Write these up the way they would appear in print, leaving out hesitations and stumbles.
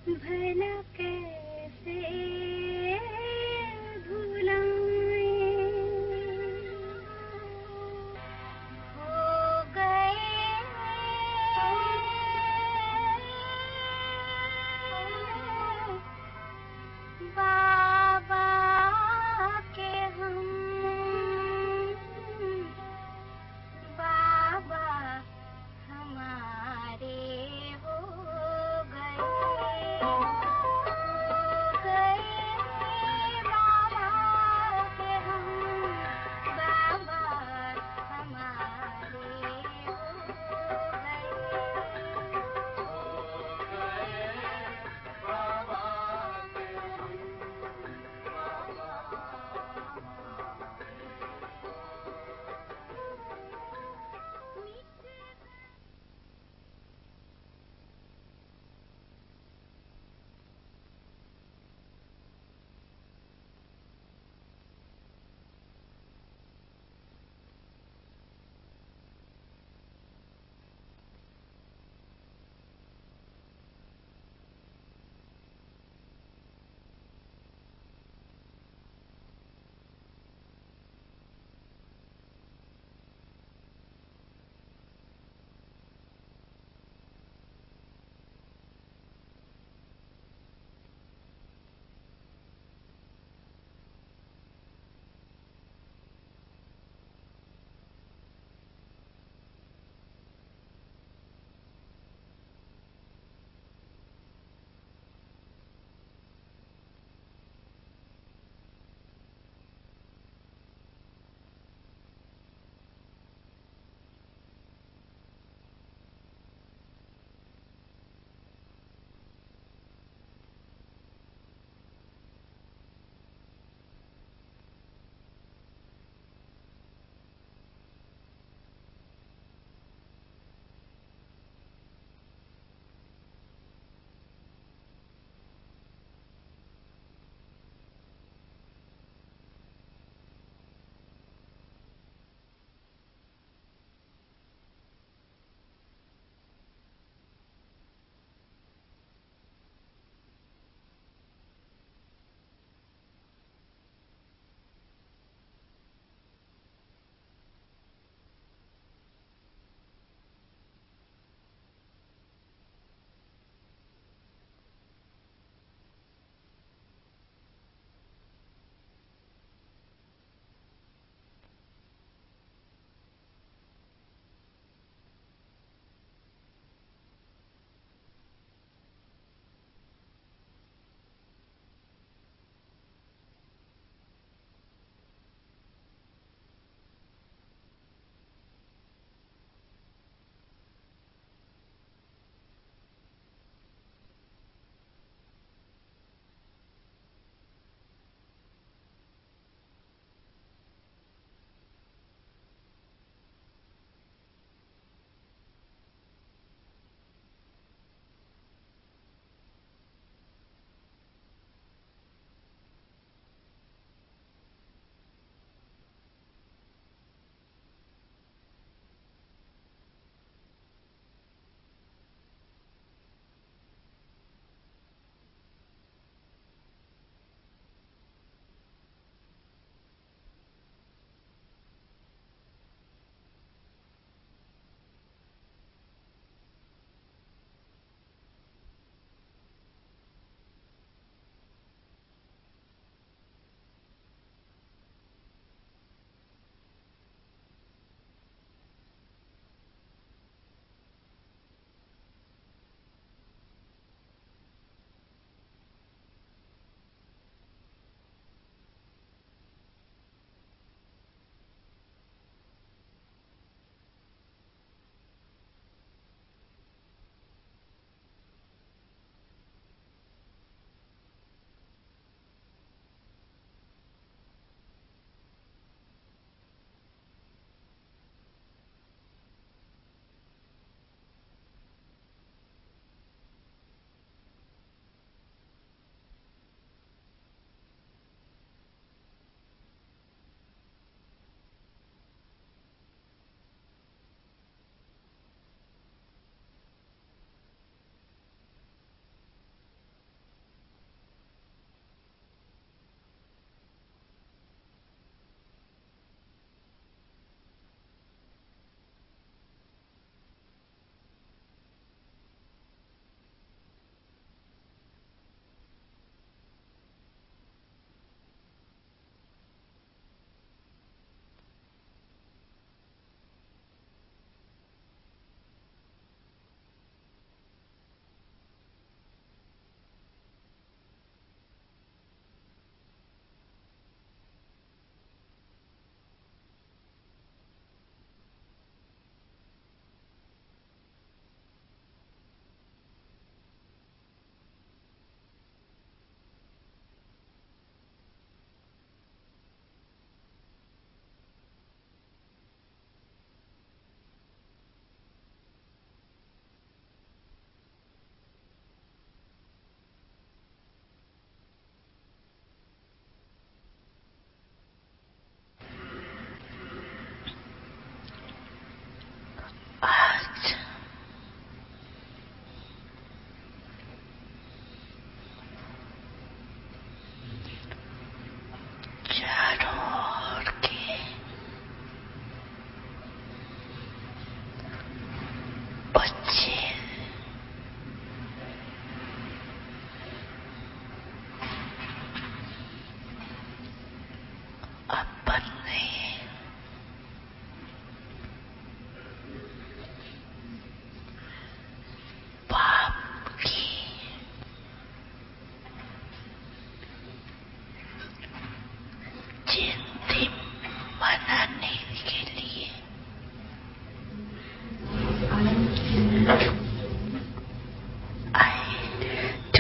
भला कैसे भुलाएं, हो गए बाबा के हम, बाबा हमारे हो गए।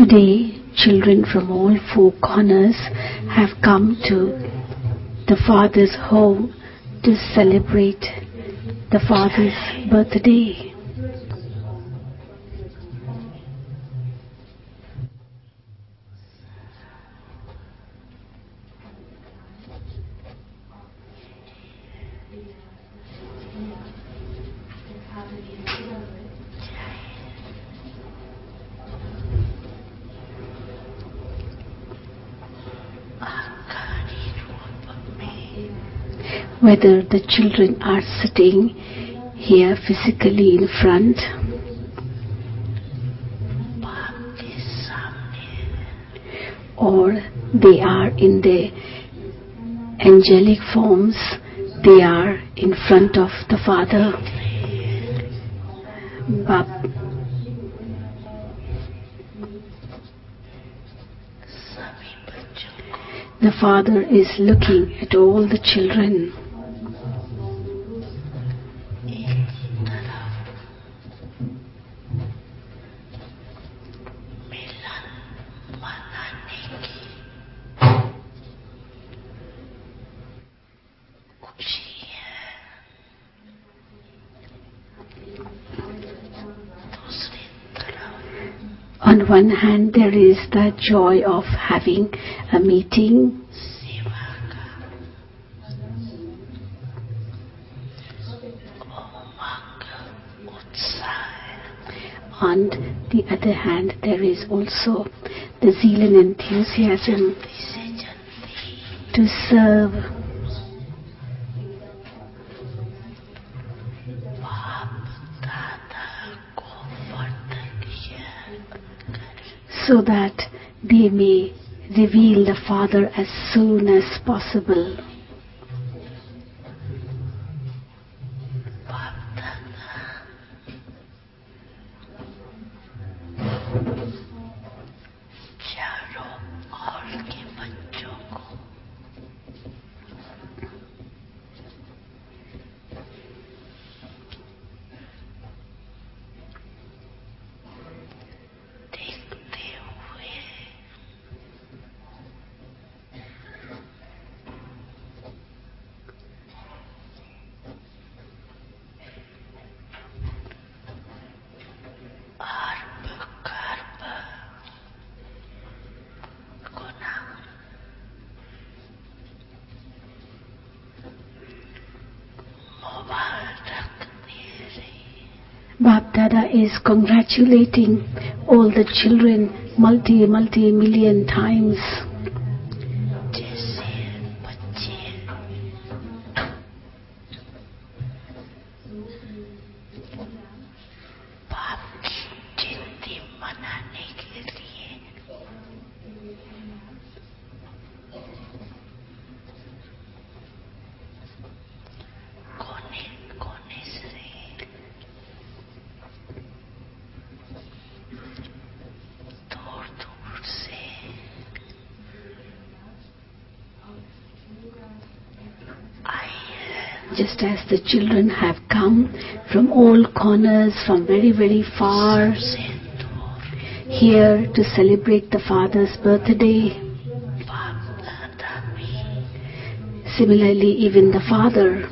Today, children from all four corners have come to the Father's home to celebrate the Father's birthday. Whether the children are sitting here physically in front or they are in the angelic forms, they are in front of the Father. The Father is looking at all the children. On one hand, there is the joy of having a meeting. On the other hand, there is also the zeal and enthusiasm to serve. So that they may reveal the Father as soon as possible. Bap Dada is congratulating all the children multi-million times. Just as the children have come from all corners, from very, very far, here to celebrate the Father's birthday. Similarly, even the Father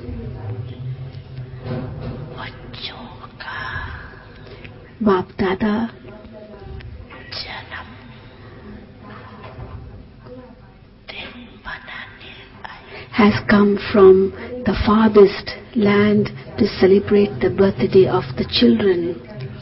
Bap Dada has come from the farthest land to celebrate the birthday of the children.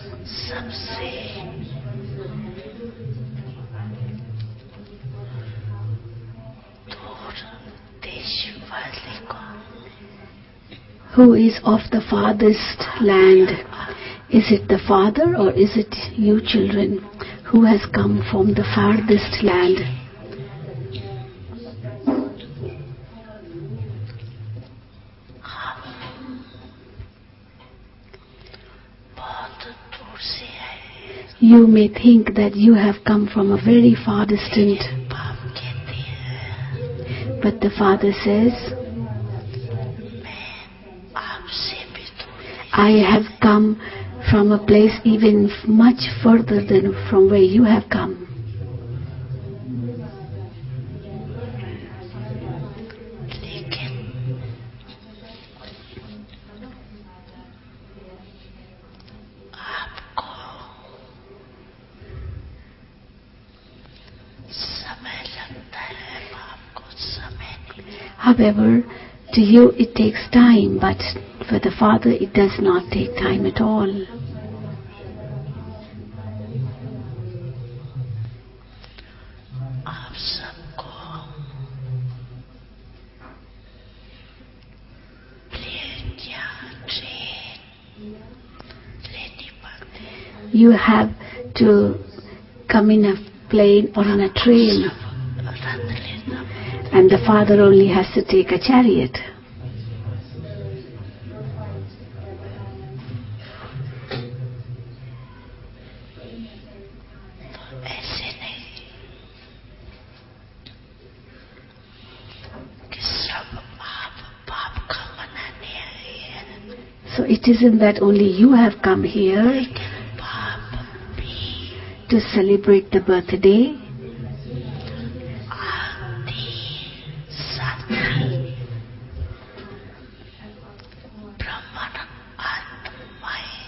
Who is of the farthest land? Is it the Father or is it you children who has come from the farthest land? You may think that you have come from a very far distant, but the Father says, I have come from a place even much further than from where you have come. However, to you it takes time, but for the Father it does not take time at all. आप सबको You have to come in a plane or in a train, and the Father only has to take a chariot. ऐसे नहीं कि सब आप बाप का मनाने आए हैं, So it isn't that only you have come here लेकिन बाप भी to celebrate the birthday, आदि साथी ब्रह्मांड आत्माएं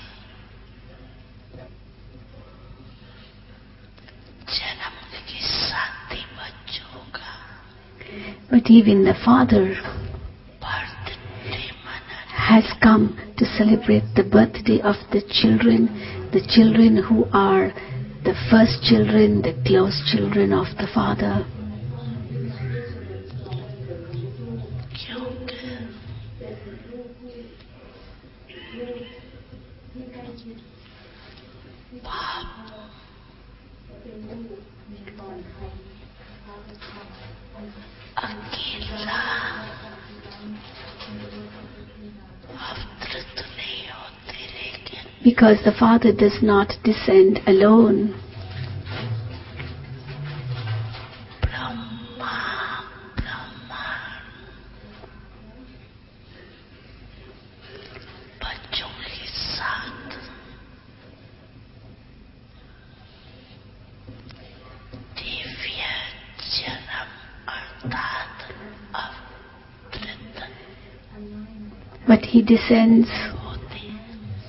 जन्म के साथी बच्चों का but even the Father birthday मनाने has come to celebrate the birthday of the children who are the first children, the close children of the Father. क्योंकि बाप अकेला अवतरित नहीं होते, लेकिन Because the Father does not descend alone. Brahma ब्रह्मांड बच्चों के साथ दिव्य जन्म अर्थात अवतरित But He descends होते हैं।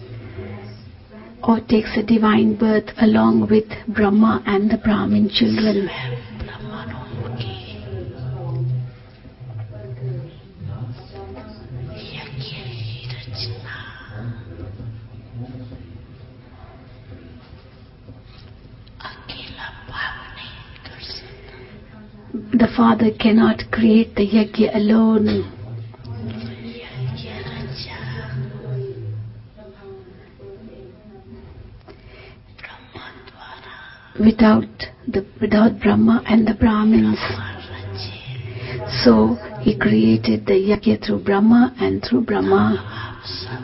or takes a divine birth along with Brahma and the Brahmin children. ब्रह्मांडों की यज्ञ की रचना अकेला बाप नहीं कर सकता, The Father cannot create the yajna alone. यज्ञ रचा ब्रह्मा द्वारा Without Brahma and the Brahmins. रचे। So He created the yajna through Brahma and through Brahma. आप सब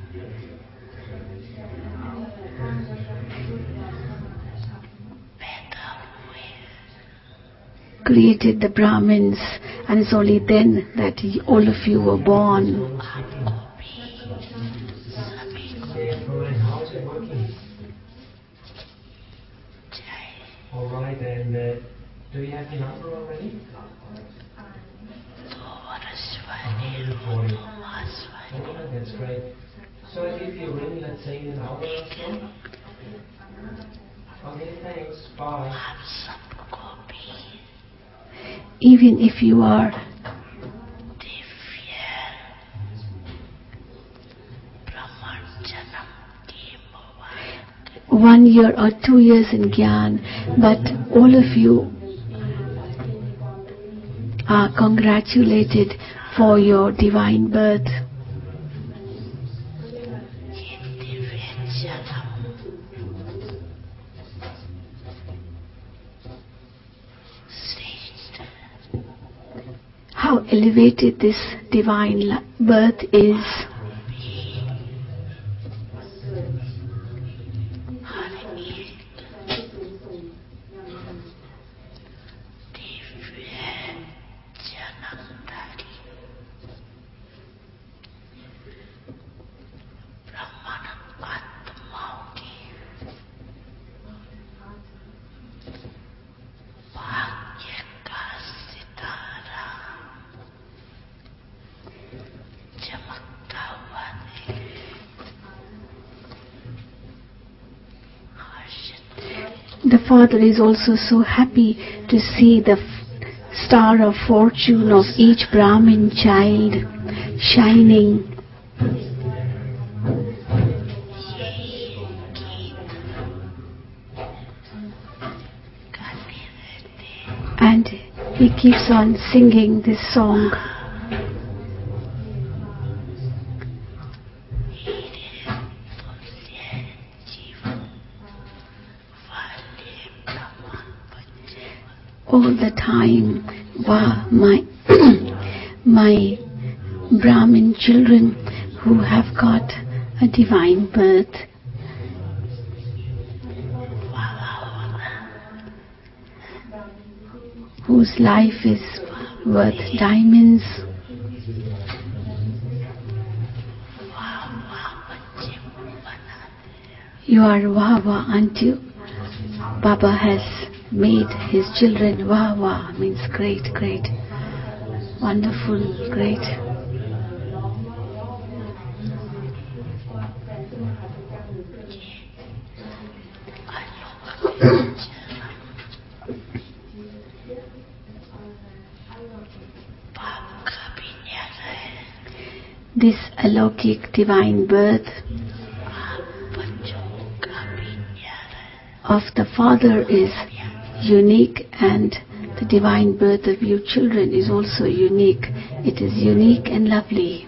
पैदा हुए, Created the Brahmins, and it's only then that all of you were born. आपको भी सभी को How's it working? जय All right, and do you have the number already? 2 वर्ष वाले हो, 2 मास वाले Oh, that's great. So I give you a ring, let's say in an hour or so. Okay, thanks. Bye. आप सबको भी Even if you are Divya ब्रह्मांड जन्म की मुबारक 1 year or 2 years in Gyan, but all of you are congratulated for your divine birth. ये दिव्य जन्म श्रेष्ठ How elevated this divine birth is. हर एक दिव्य जन्मधारी ब्रह्मांड आत्माओं की भाग्य का सितारा चमकता हुआ देख हर्षित The Father is also so happy to see the star of fortune of each Brahmin child shining. And he keeps on singing this song. All the time, wow, my Brahmin children who have got a divine birth, whose life is worth diamonds. You are Wawa until Baba has made his children. Wawa means great, great, wonderful, great. This alokik divine birth of the Father is unique, and the divine birth of you children is also unique. It is unique and lovely.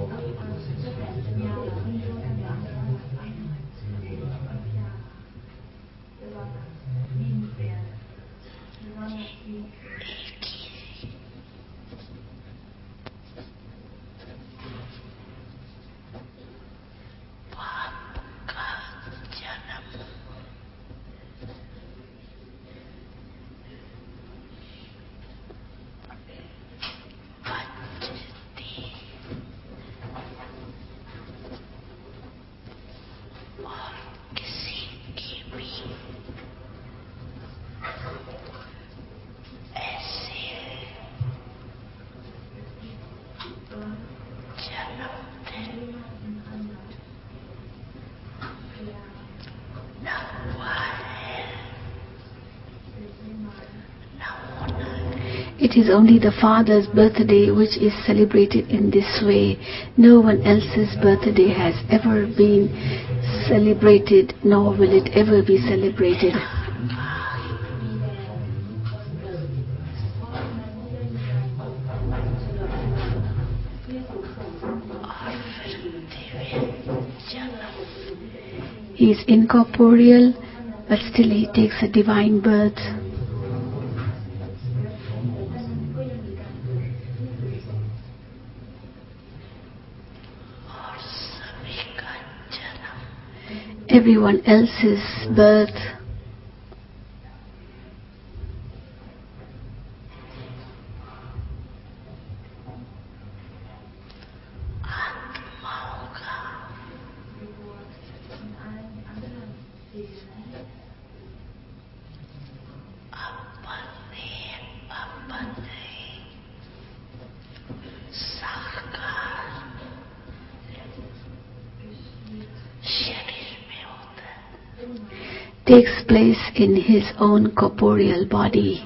It is only the Father's birthday which is celebrated in this way. No one else's birthday has ever been celebrated, nor will it ever be celebrated. He is incorporeal, but still he takes a divine birth. Everyone else's birth takes place in his own corporeal body.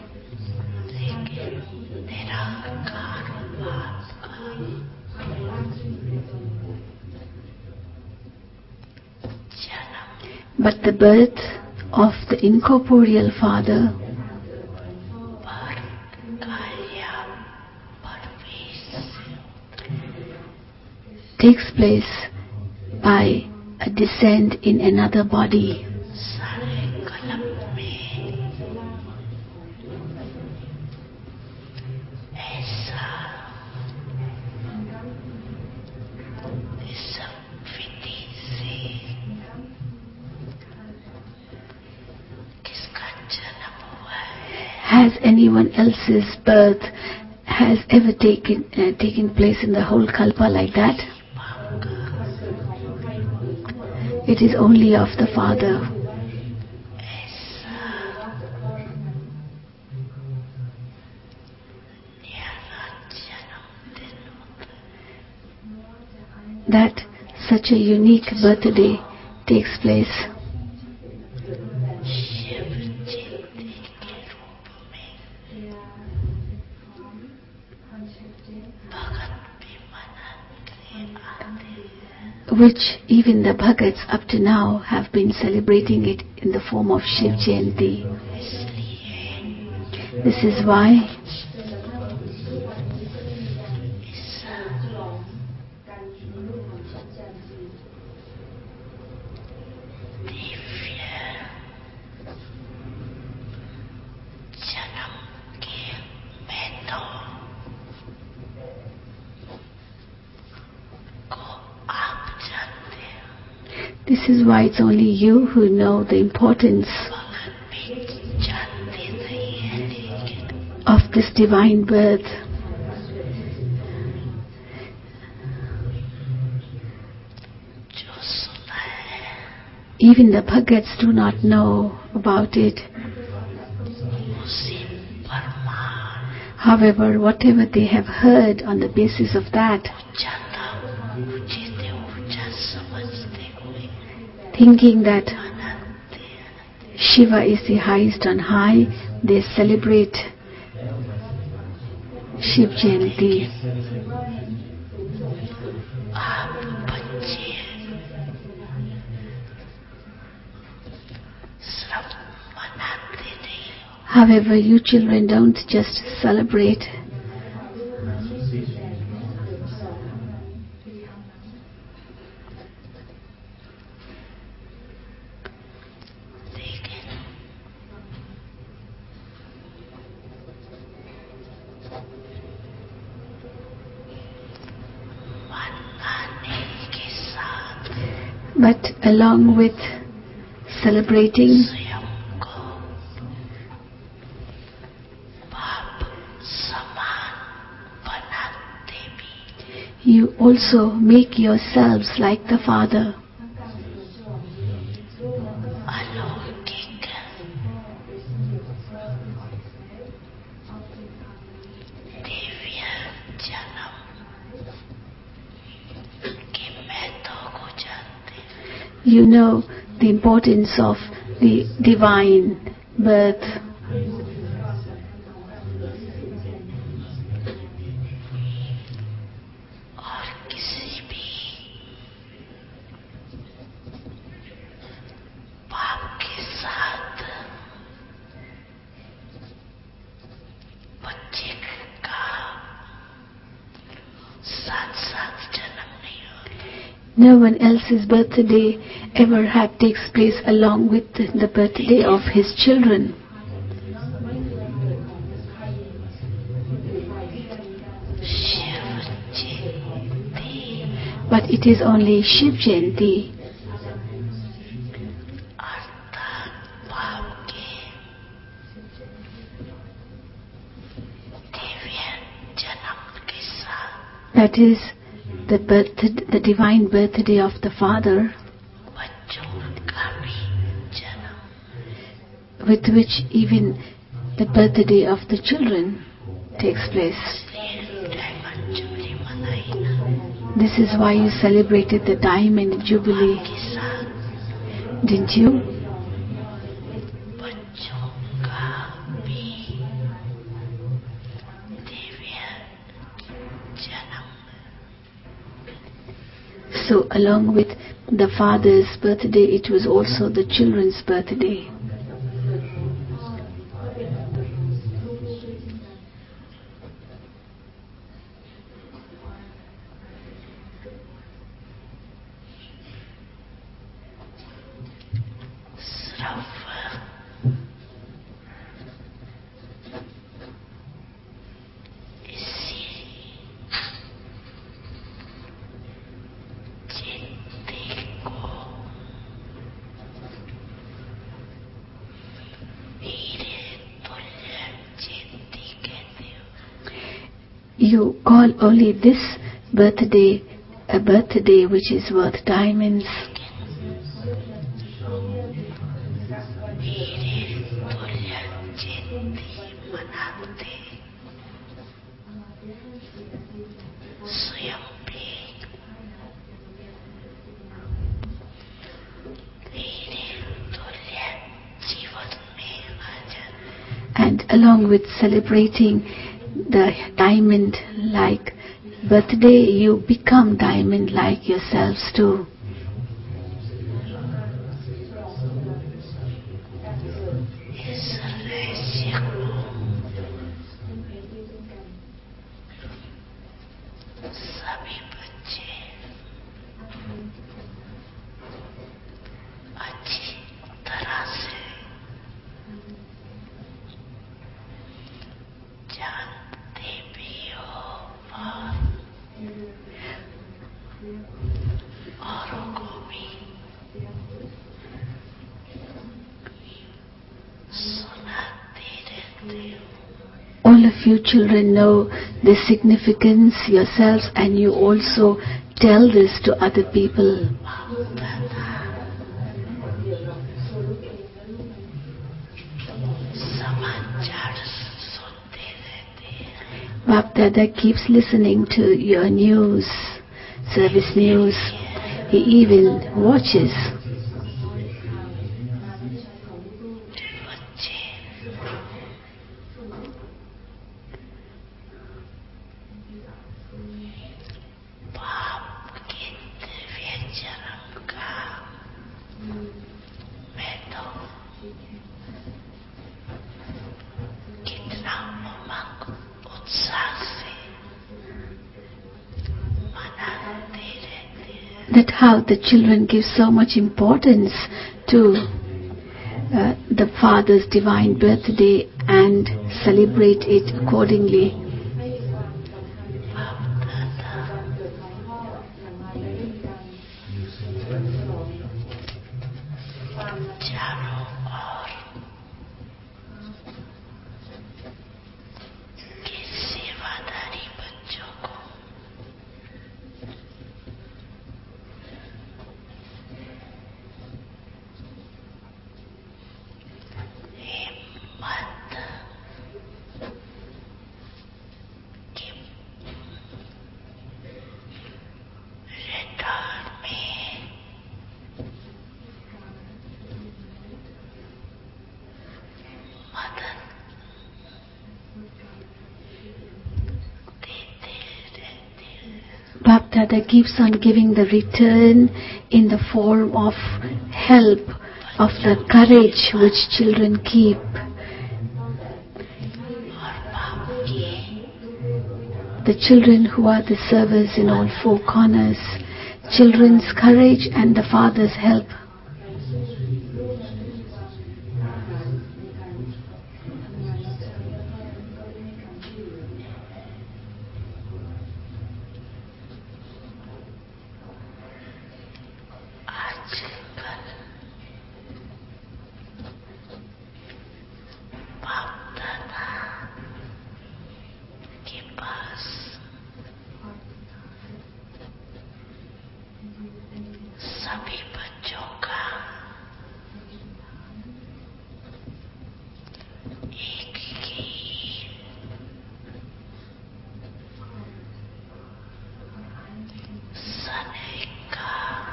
But the birth of the incorporeal Father takes place by a descent in another body. Has anyone else's birth has ever taken place in the whole Kalpa like that? It is only of the Father. That such a unique birthday takes place. which even the Bhagats up to now have been celebrating it in the form of Shiv Jayanti. This is why it's only you who know the importance of this divine birth. Even the Bhagats do not know about it. However, whatever they have heard on the basis of that, thinking that Shiva is the highest on high, they celebrate Shiv Jayanti. However, you children don't just celebrate. But along with celebrating, you also make yourselves like the Father. You know the importance of the divine birth. No one else's birthday ever takes place along with the birthday of his children. But it is only Shiv Jayanti. That is the divine birthday of the Father, with which even the birthday of the children takes place. This is why you celebrated the Diamond Jubilee, didn't you? So along with the Father's birthday, it was also the children's birthday. You call only this birthday a birthday which is worth diamonds. And along with celebrating the diamond like birthday, you become diamond like yourselves too. सभी बच्चे अच्छी तरह से जानते भी हो औरों को भी सुनाते रहते हो. All of you children know the significance yourselves, and you also tell this to other people. Bap Dada keeps listening to your news, service news. He even watches. That how the children give so much importance to the Father's divine birthday and celebrate it accordingly. Bap Dada keeps on giving the return in the form of help, of the courage which children keep. The children who are the servers in all four corners, children's courage and the Father's help. सभी बच्चों का एक ही समय का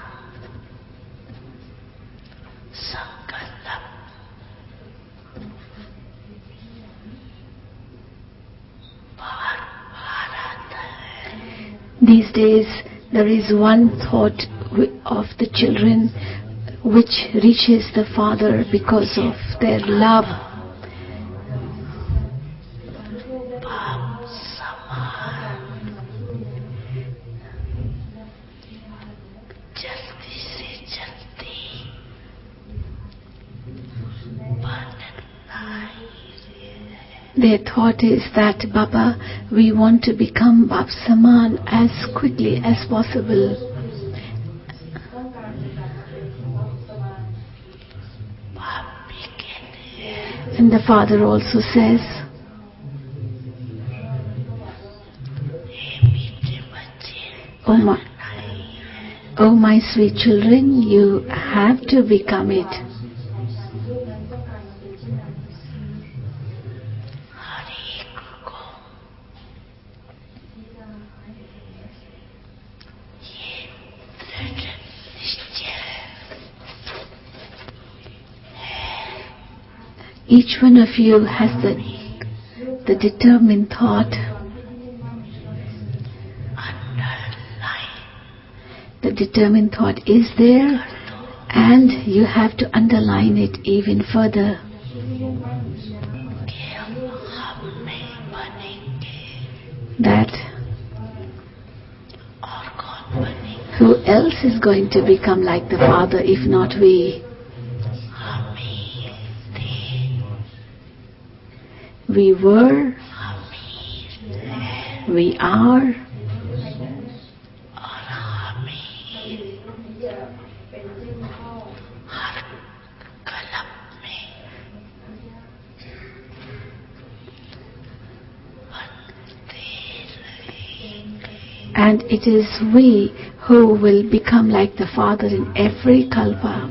संकल्प बार बार आता है. These days there is one thought of the children which reaches the Father because of their love. Their thought is that, Baba, we want to become Bap Saman as quickly as possible. And the Father also says, Oh my sweet children, you have to become it. Each one of you has the determined thought. determined thought is there, and you have to underline it even further. That who else is going to become like the Father if not we? We were, we are, and it is we who will become like the Father in every kalpa.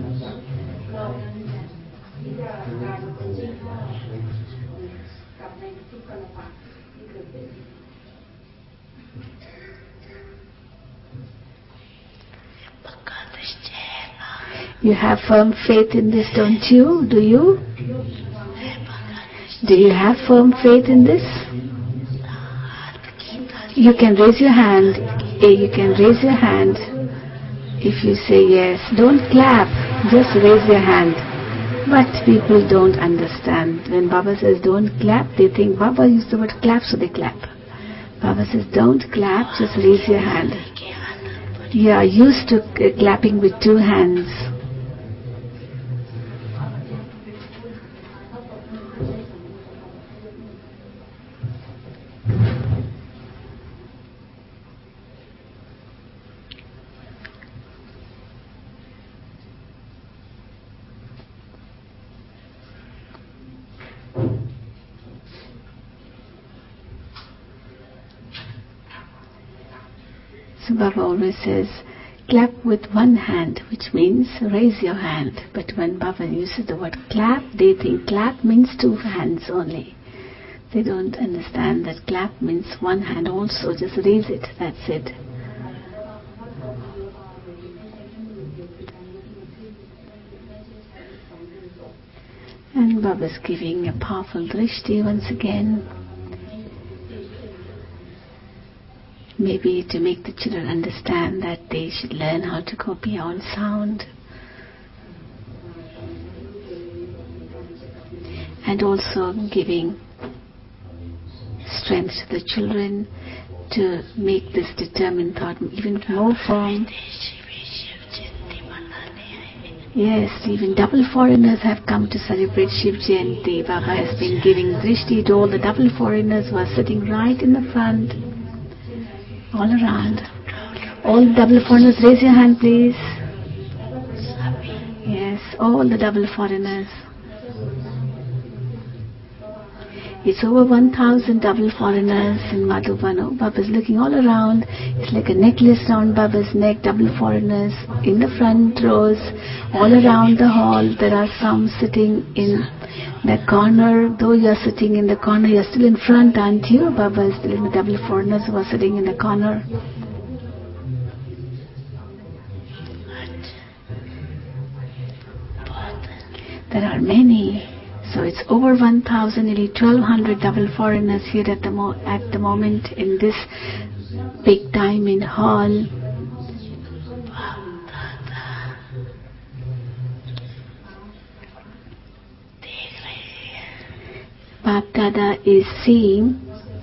You have firm faith in this, don't you? Do you? Do you have firm faith in this? You can raise your hand. You can raise your hand if you say yes. Don't clap, just raise your hand. But people don't understand. When Baba says don't clap, they think Baba used the word clap, so they clap. Baba says don't clap, just raise your hand. You are used to clapping with two hands. So Baba always says, clap with one hand, which means raise your hand. But when Baba uses the word clap, they think clap means two hands only. They don't understand that clap means one hand also, just raise it, that's it. And Baba's giving a powerful drishti once again. Maybe to make the children understand that they should learn how to go beyond sound. And also giving strength to the children to make this determined thought even more firm. Yes, even double foreigners have come to celebrate Shiv Jayanti. Baba has been giving drishti to all the double foreigners who are sitting right in the front. All around. All the double foreigners, raise your hand please. Yes, all the double foreigners. It's over 1,000 double foreigners in Madhubano. Baba's looking all around. It's like a necklace around Baba's neck. Double foreigners in the front rows, all around the hall. There are some sitting in the corner. Though you are sitting in the corner, you are still in front, aren't you? Baba is still in the double foreigners who are sitting in the corner. There are many. So it's over 1,000, nearly 1,200 double foreigners here at the moment in this big diamond hall. Bab Dada is seeing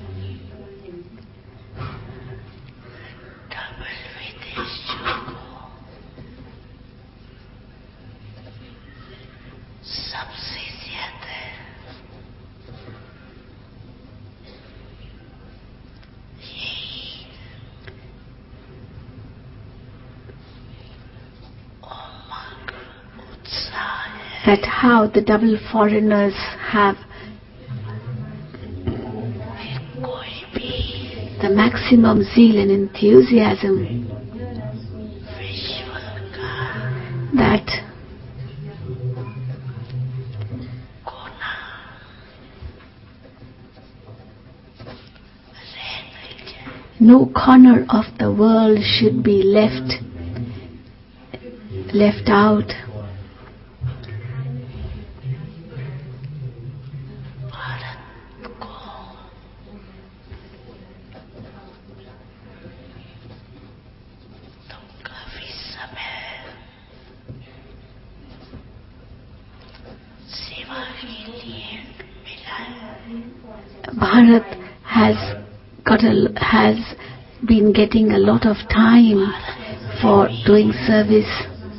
that how the double foreigners have the maximum zeal and enthusiasm that no corner of the world should be left out. Bharat has been getting a lot of time for doing service.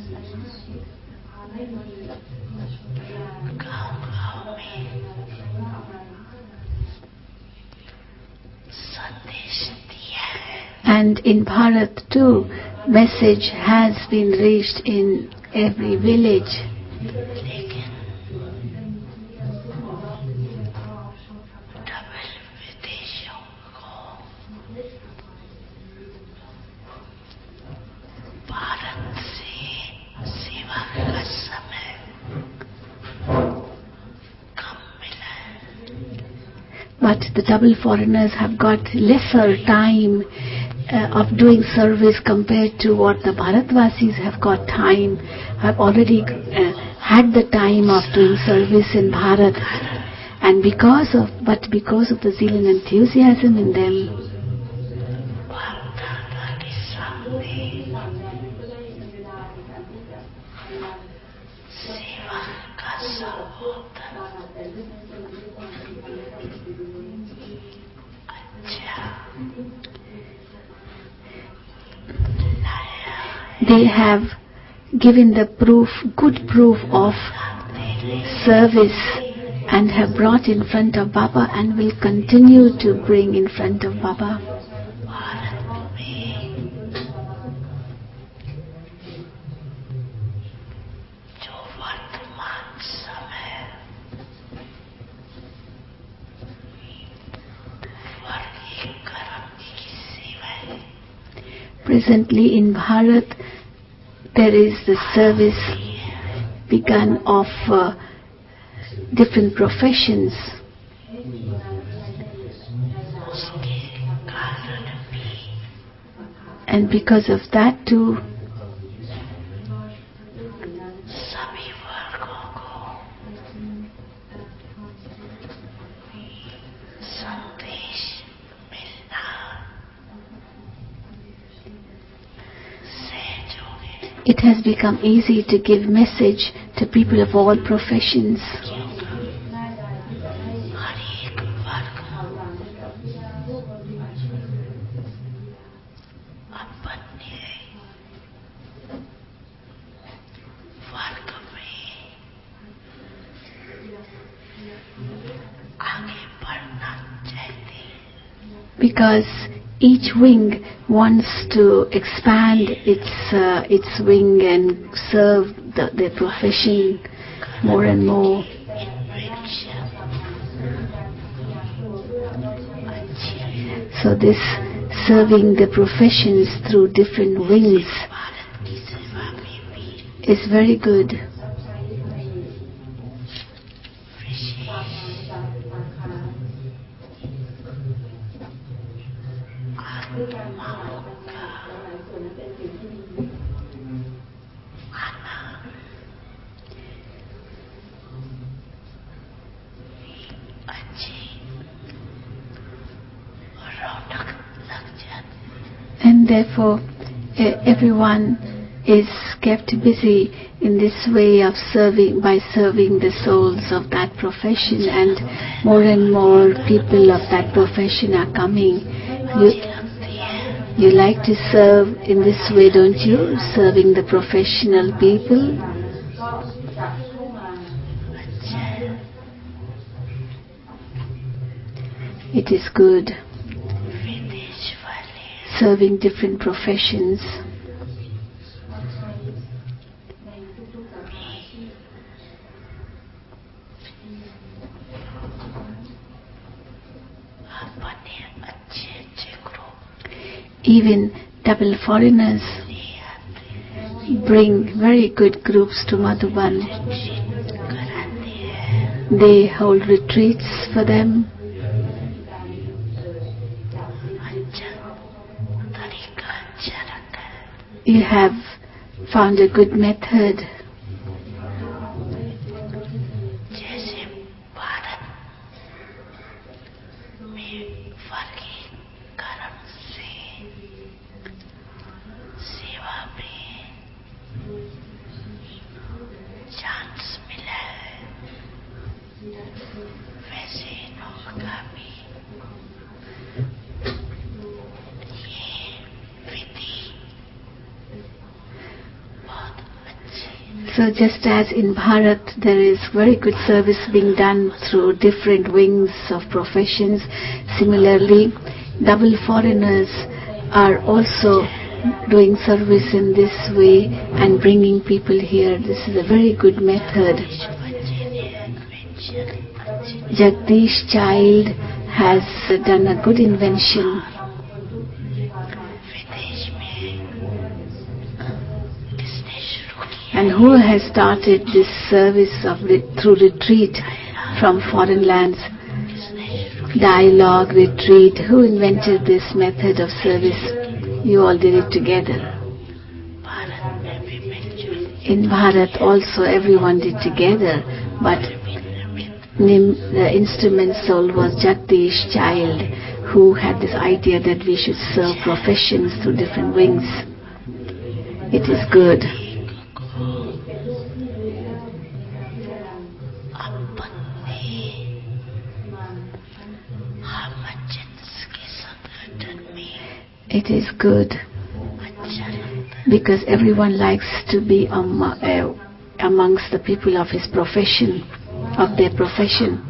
And in Bharat too, message has been reached in every village. But the double foreigners have got lesser time of doing service compared to what the Bharatvasis have got time, have already had the time of doing service in Bharat. And because of the zeal and enthusiasm in them, they have given the good proof of service and have brought in front of Baba and will continue to bring in front of Baba. Presently in Bharat, there is the service begun of different professions. And because of that too, it has become easy to give message to people of all professions. Because each wing wants to expand its wing and serve their profession more and more. So this serving the professions through different wings is very good. And therefore, everyone is kept busy in this way of serving the souls of that profession, and more people of that profession are coming. You like to serve in this way, don't you? Serving the professional people. It is good. Serving different professions. Even double foreigners bring very good groups to Madhuban. They hold retreats for them. You have found a good method. Swagami. ये विधि बहुत अच्छी. So just as in Bharat there is very good service being done through different wings of professions, similarly double foreigners are also doing service in this way and bringing people here. This is a very good method. Jagdish Child has done a good invention. And who has started this service through retreat from foreign lands? Dialogue, retreat. Who invented this method of service? You all did it together. In Bharat also everyone did together, but the instrument soul was Jagdish Child, who had this idea that we should serve professions through different wings. It is good. It is good because everyone likes to be amongst the people of his profession, of their profession.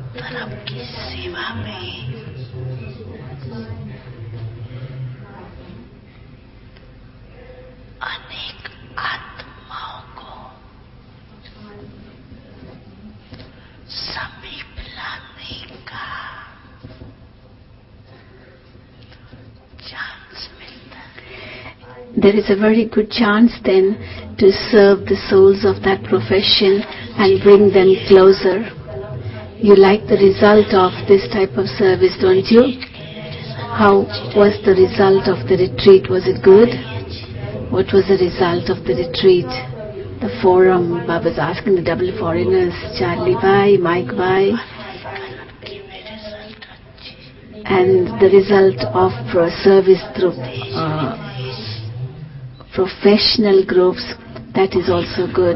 There is a very good chance then to serve the souls of that profession and bring them closer. You like the result of this type of service, don't you? How was the result of the retreat? Was it good? What was the result of the retreat? The forum, Baba's asking the double foreigners, Charlie Bhai, Mike Bhai. And the result of service through professional groups, that is also good.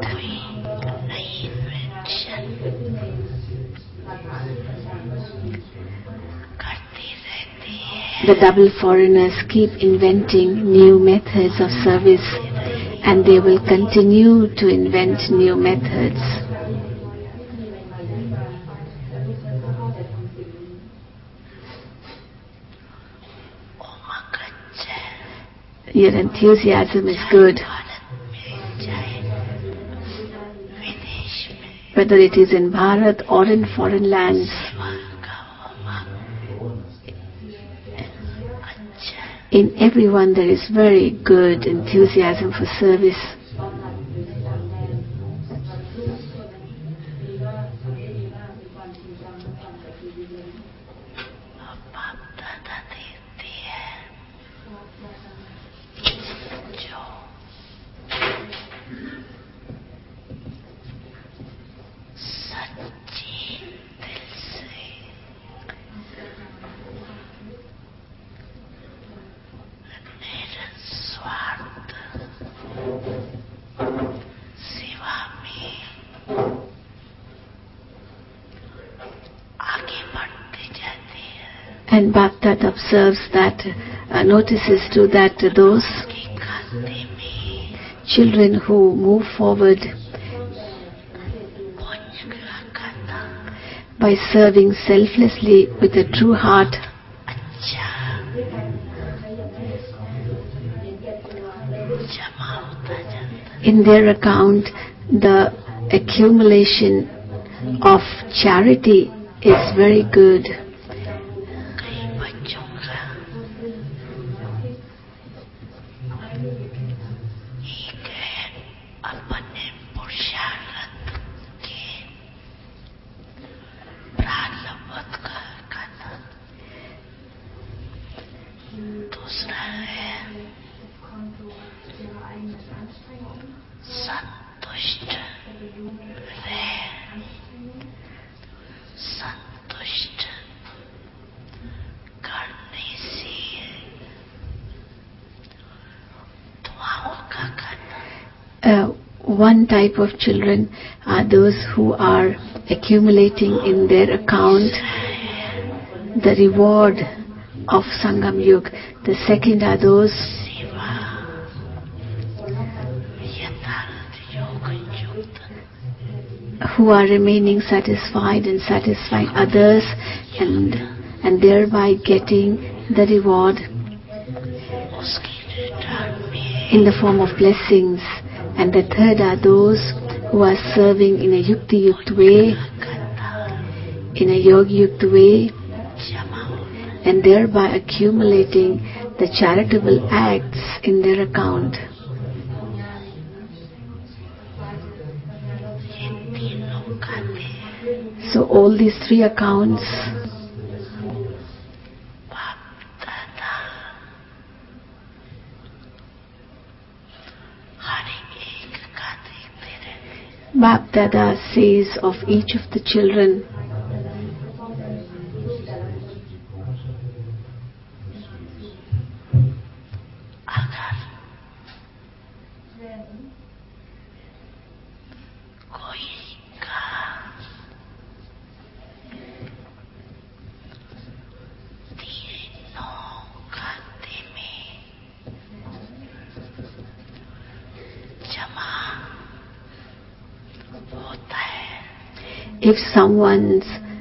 The double foreigners keep inventing new methods of service, and they will continue to invent new methods. Your enthusiasm is good. Whether it is in Bharat or in foreign lands, in everyone there is very good enthusiasm for service. And Bhaktat observes that, notices too that those children who move forward by serving selflessly with a true heart, in their account the accumulation of charity is very good. One type of children are those who are accumulating in their account the reward of Sangam Yug. The second are those who are remaining satisfied and satisfying others and thereby getting the reward in the form of blessings. And the third are those who are serving in a Yukti Yukt way, in a Yogi Yukt way, and thereby accumulating the charitable acts in their account. So all these three accounts Bap Dada says of each of the children, if someone's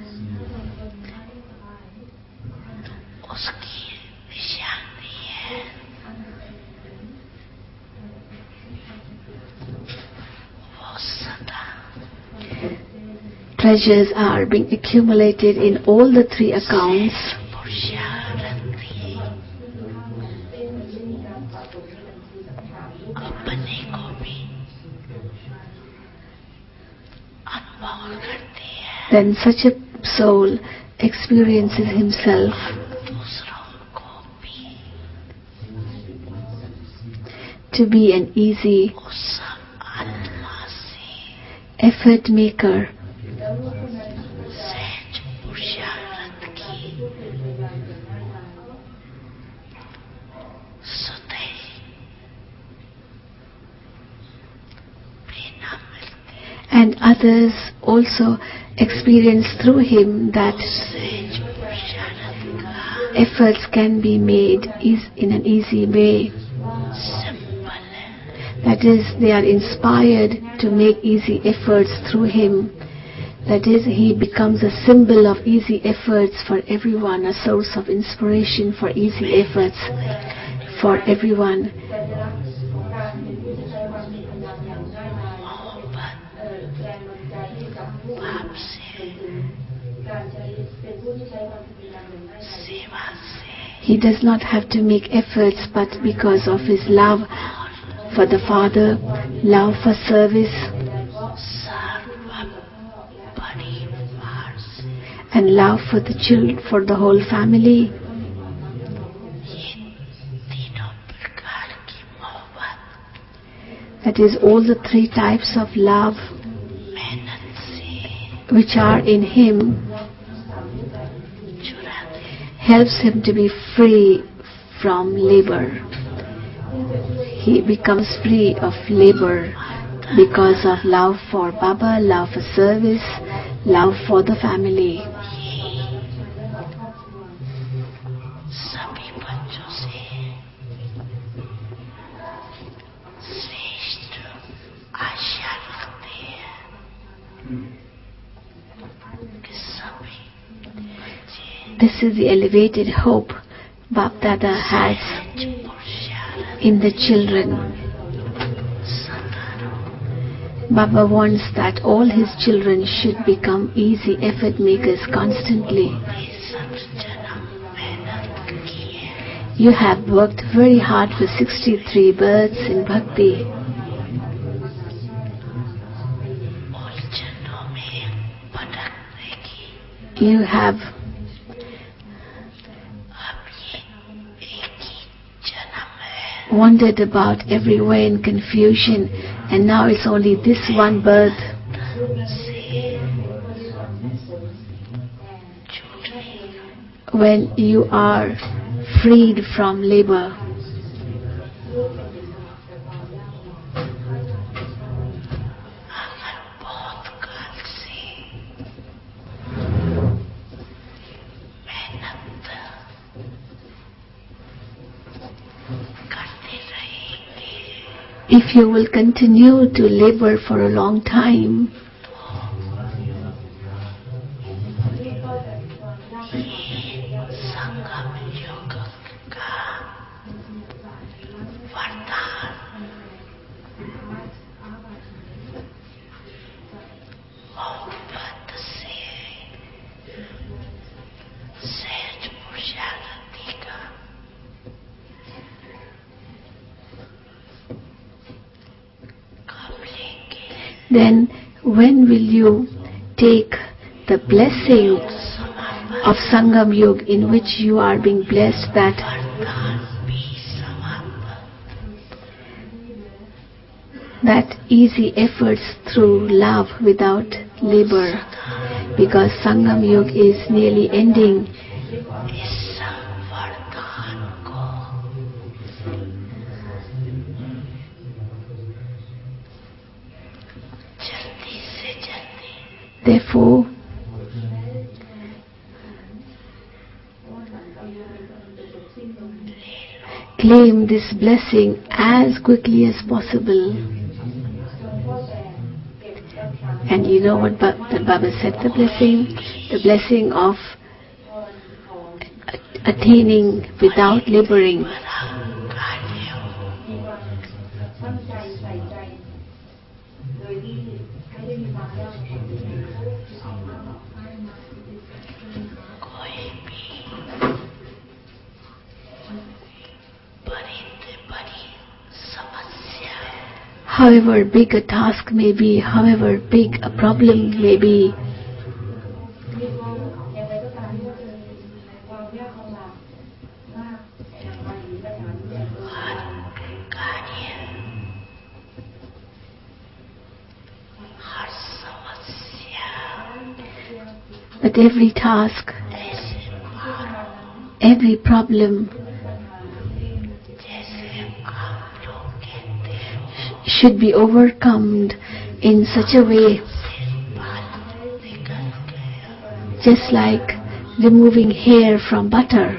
treasures are being accumulated in all the three accounts, then such a soul experiences himself to be an easy effort maker, and others also experience through him that efforts can be made in an easy way. That is, they are inspired to make easy efforts through him. That is, he becomes a symbol of easy efforts for everyone, a source of inspiration for easy efforts for everyone. He does not have to make efforts, but because of his love for the Father, love for service, and love for the children, for the whole family, that is, all the three types of love which are in him helps him to be free from labor. He becomes free of labor because of love for Baba, love for service, love for the family. This is the elevated hope Bap Dada has in the children. Baba wants that all his children should become easy effort makers constantly. You have worked very hard for 63 births in Bhakti. You have wandered about everywhere in confusion, and now it's only this one birth. When you are freed from labor. If you will continue to labor for a long time, संगम युग का वरदान मोहब्बत से सहज पुरुषार्थी का कब लेंगे? then when will you take the blessing of Sangam Yuga in which you are being blessed that easy efforts through love without labor, because Sangam Yuga is nearly ending. Therefore, claim this blessing as quickly as possible. And you know what Baba said, the blessing of attaining without laboring. However big a task may be, however big a problem may be, but every task, every problem should be overcome in such a way, just like removing hair from butter.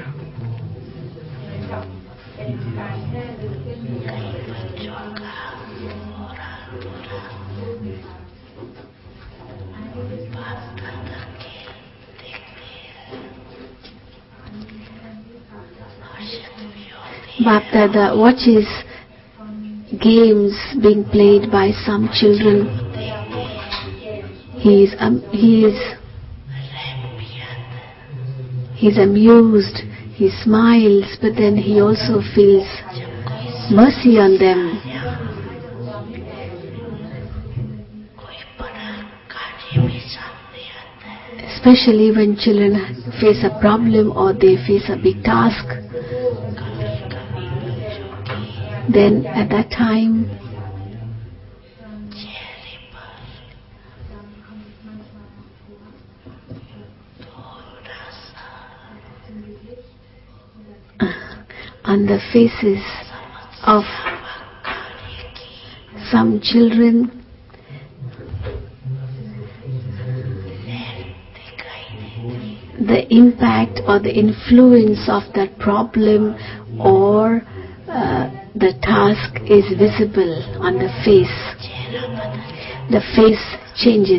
Bap Dada watches games being played by some children. He is amused, he smiles, but then he also feels mercy on them. Especially when children face a problem or they face a big task, then at that time on the faces of some children the impact or the influence of that problem or the task is visible on the face. The face changes.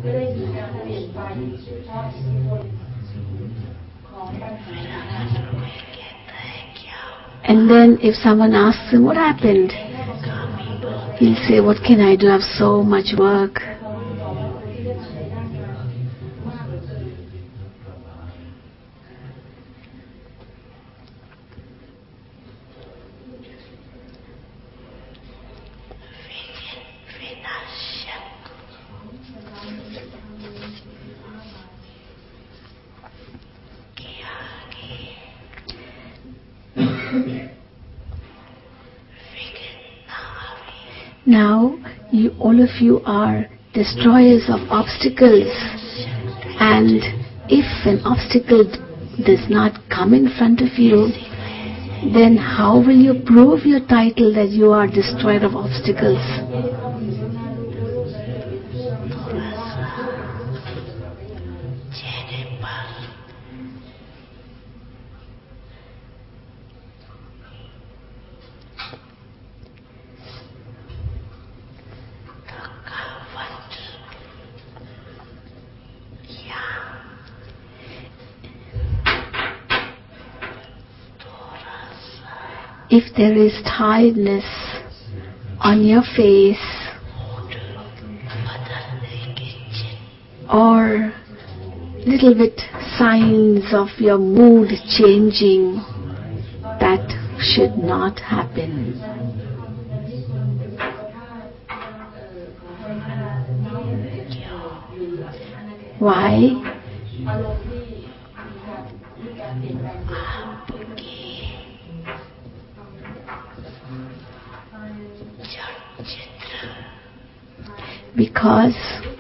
And then if someone asks him what happened, he'll say, what can I do? I have so much work. Now, all of you are destroyers of obstacles, and if an obstacle does not come in front of you, then how will you prove your title that you are destroyer of obstacles? If there is tiredness on your face or little bit signs of your mood changing, that should not happen. Why? Because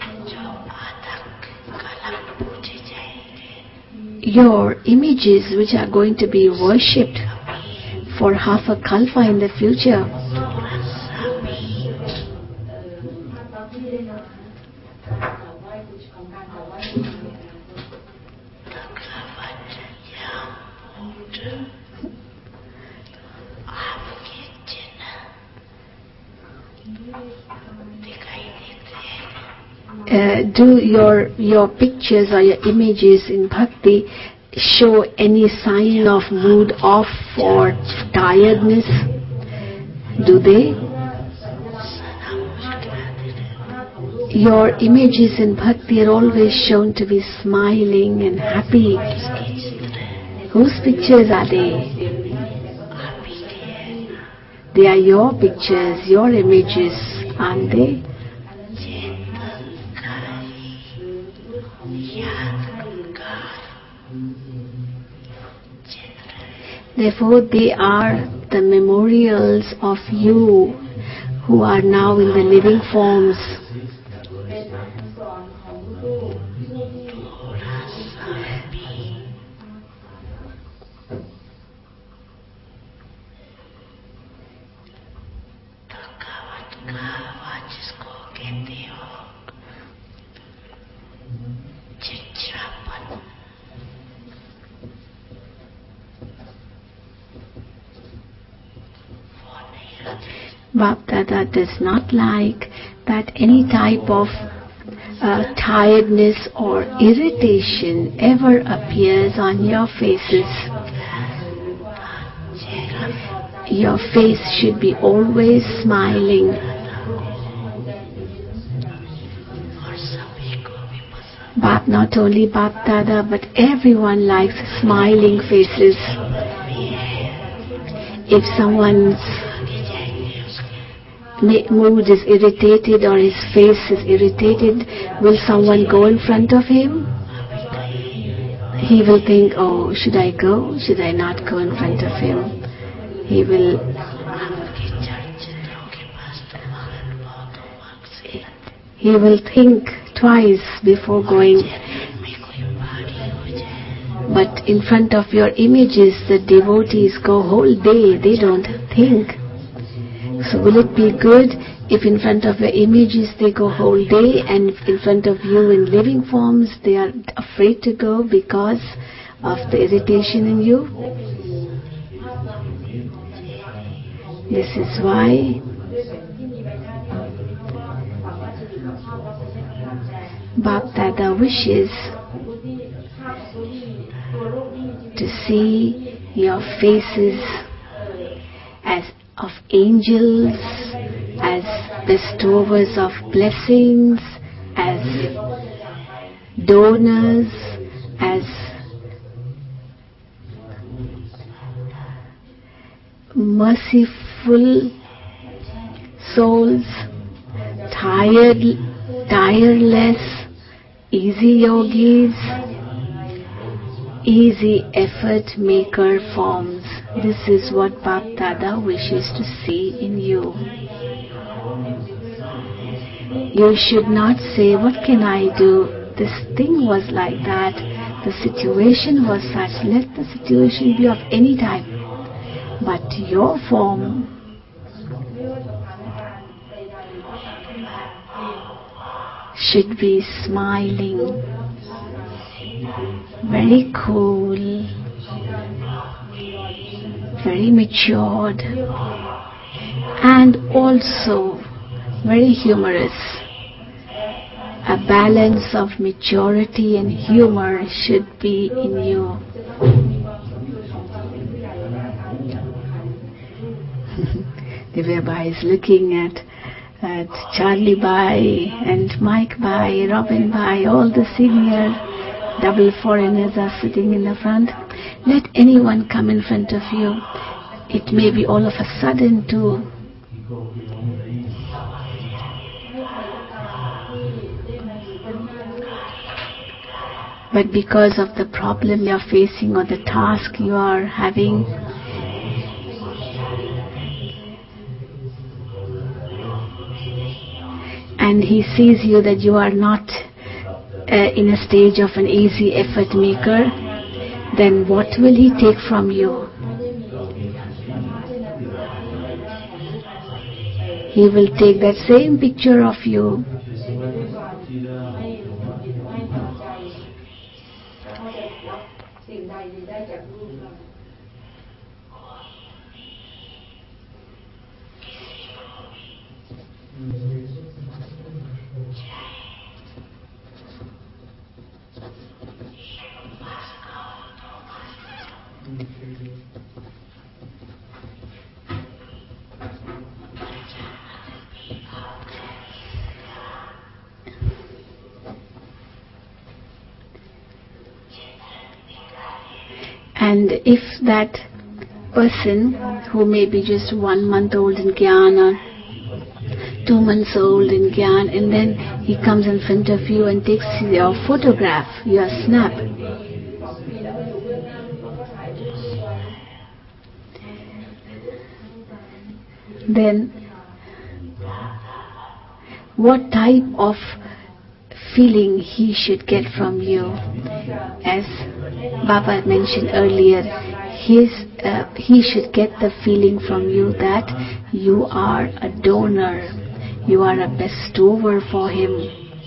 your images which are going to be worshipped for half a kalpa in the future, do your pictures or your images in bhakti show any sign of mood off or tiredness? Do they? Your images in bhakti are always shown to be smiling and happy. Whose pictures are they? They are your pictures, your images, aren't they? Therefore, they are the memorials of you who are now in the living forms. Bap Dada does not like that any type of tiredness or irritation ever appears on your faces. Your face should be always smiling. Bap, not only Bap Dada, but everyone likes smiling faces. If someone's mood is irritated or his face is irritated, will someone go in front of him? He will think, oh, should I go? Should I not go in front of him? He will think twice before going. But in front of your images, the devotees go whole day, they don't think. So will it be good if in front of your images they go whole day, and in front of you in living forms they are afraid to go because of the irritation in you? This is why Bap Dada wishes to see your faces as of angels, as bestowers of blessings, as donors, as merciful souls, tireless, easy yogis, easy effort maker forms. This is what Bap Dada wishes to see in you. You should not say, what can I do? This thing was like that. The situation was such. Let the situation be of any type. But your form should be smiling, very cool, very matured, and also very humorous. A balance of maturity and humor should be in you. Divya Bai is looking at Charlie Bai and Mike Bai, Robin Bai, all the senior double foreigners are sitting in the front. Let anyone come in front of you. It may be all of a sudden too. But because of the problem you are facing or the task you are having, and he sees you that you are not in a stage of an easy effort maker, then what will he take from you? He will take that same picture of you and if that person who may be just 1 month old in Gyan or 2 months old in Gyan, and then he comes in front of you and takes your photograph, your snap, then what type of feeling he should get from you? As Baba mentioned earlier, he should get the feeling from you that you are a donor, you are a bestower for him.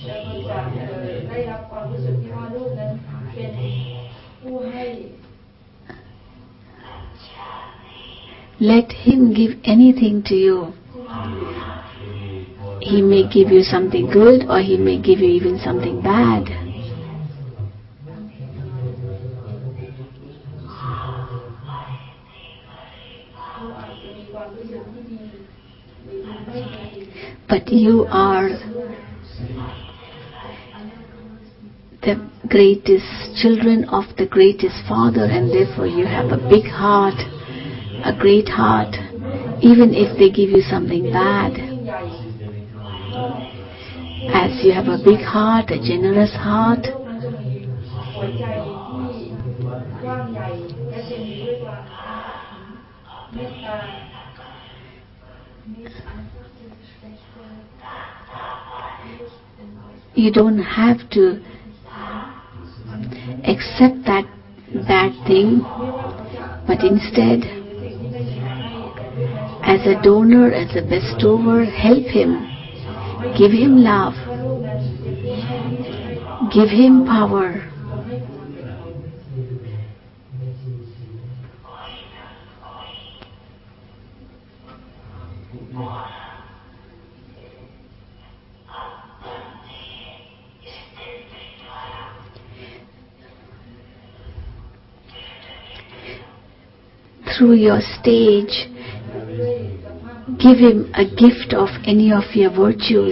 Let him give anything to you. He may give you something good, or he may give you even something bad. But you are the greatest children of the greatest Father, and therefore you have a big heart, a great heart. Even if they give you something bad, as you have a big heart, a generous heart, you don't have to accept that bad thing, but instead, as a donor, as a bestower, help him, give him love, give him power. Through your stage, give him a gift of any of your virtues.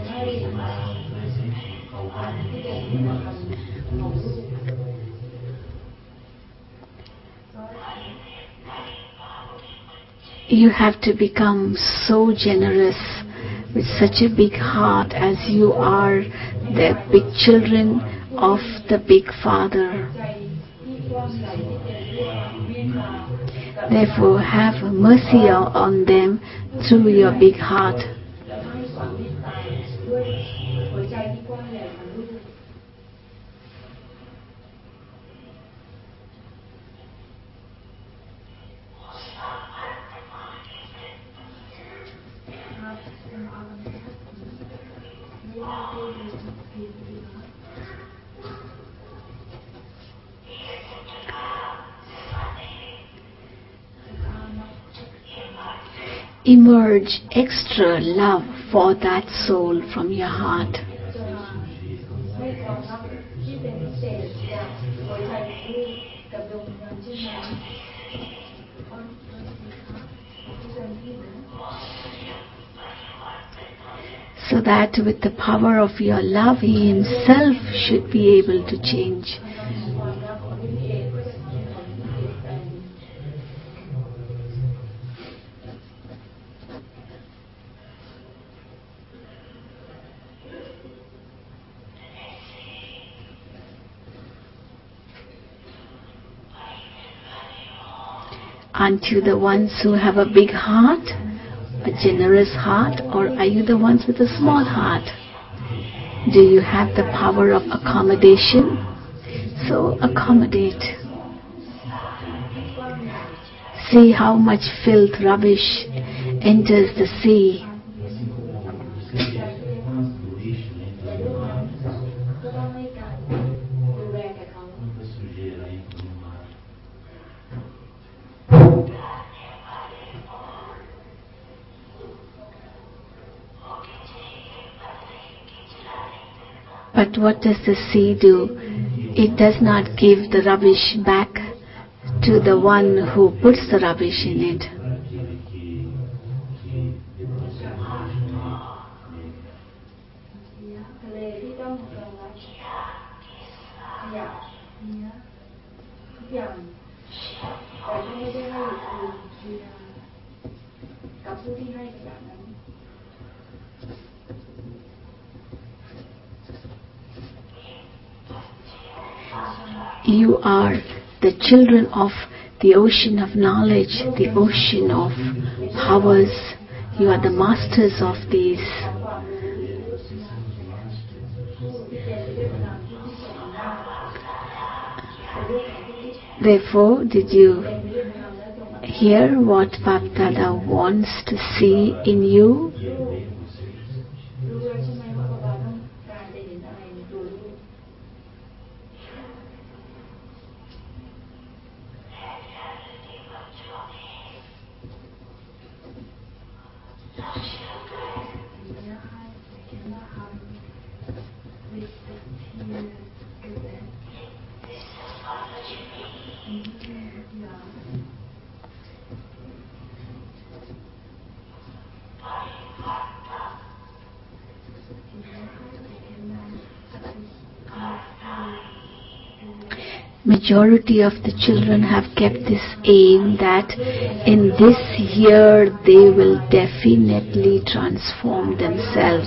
You have to become so generous with such a big heart, as you are the big children of the big Father. Therefore, have mercy on them through your big heart. Emerge extra love for that soul from your heart. so that with the power of your love, he himself should be able to change. Aren't you the ones who have a big heart, a generous heart, or are you the ones with a small heart? Do you have the power of accommodation? So accommodate. See how much filth, rubbish enters the sea. But what does the sea do? It does not give the rubbish back to the one who puts the rubbish in it. You are the children of the ocean of knowledge, the ocean of powers. You are the masters of these. Therefore, did you hear what Bap-Dada wants to see in you? Majority of the children have kept this aim that in this year they will definitely transform themselves.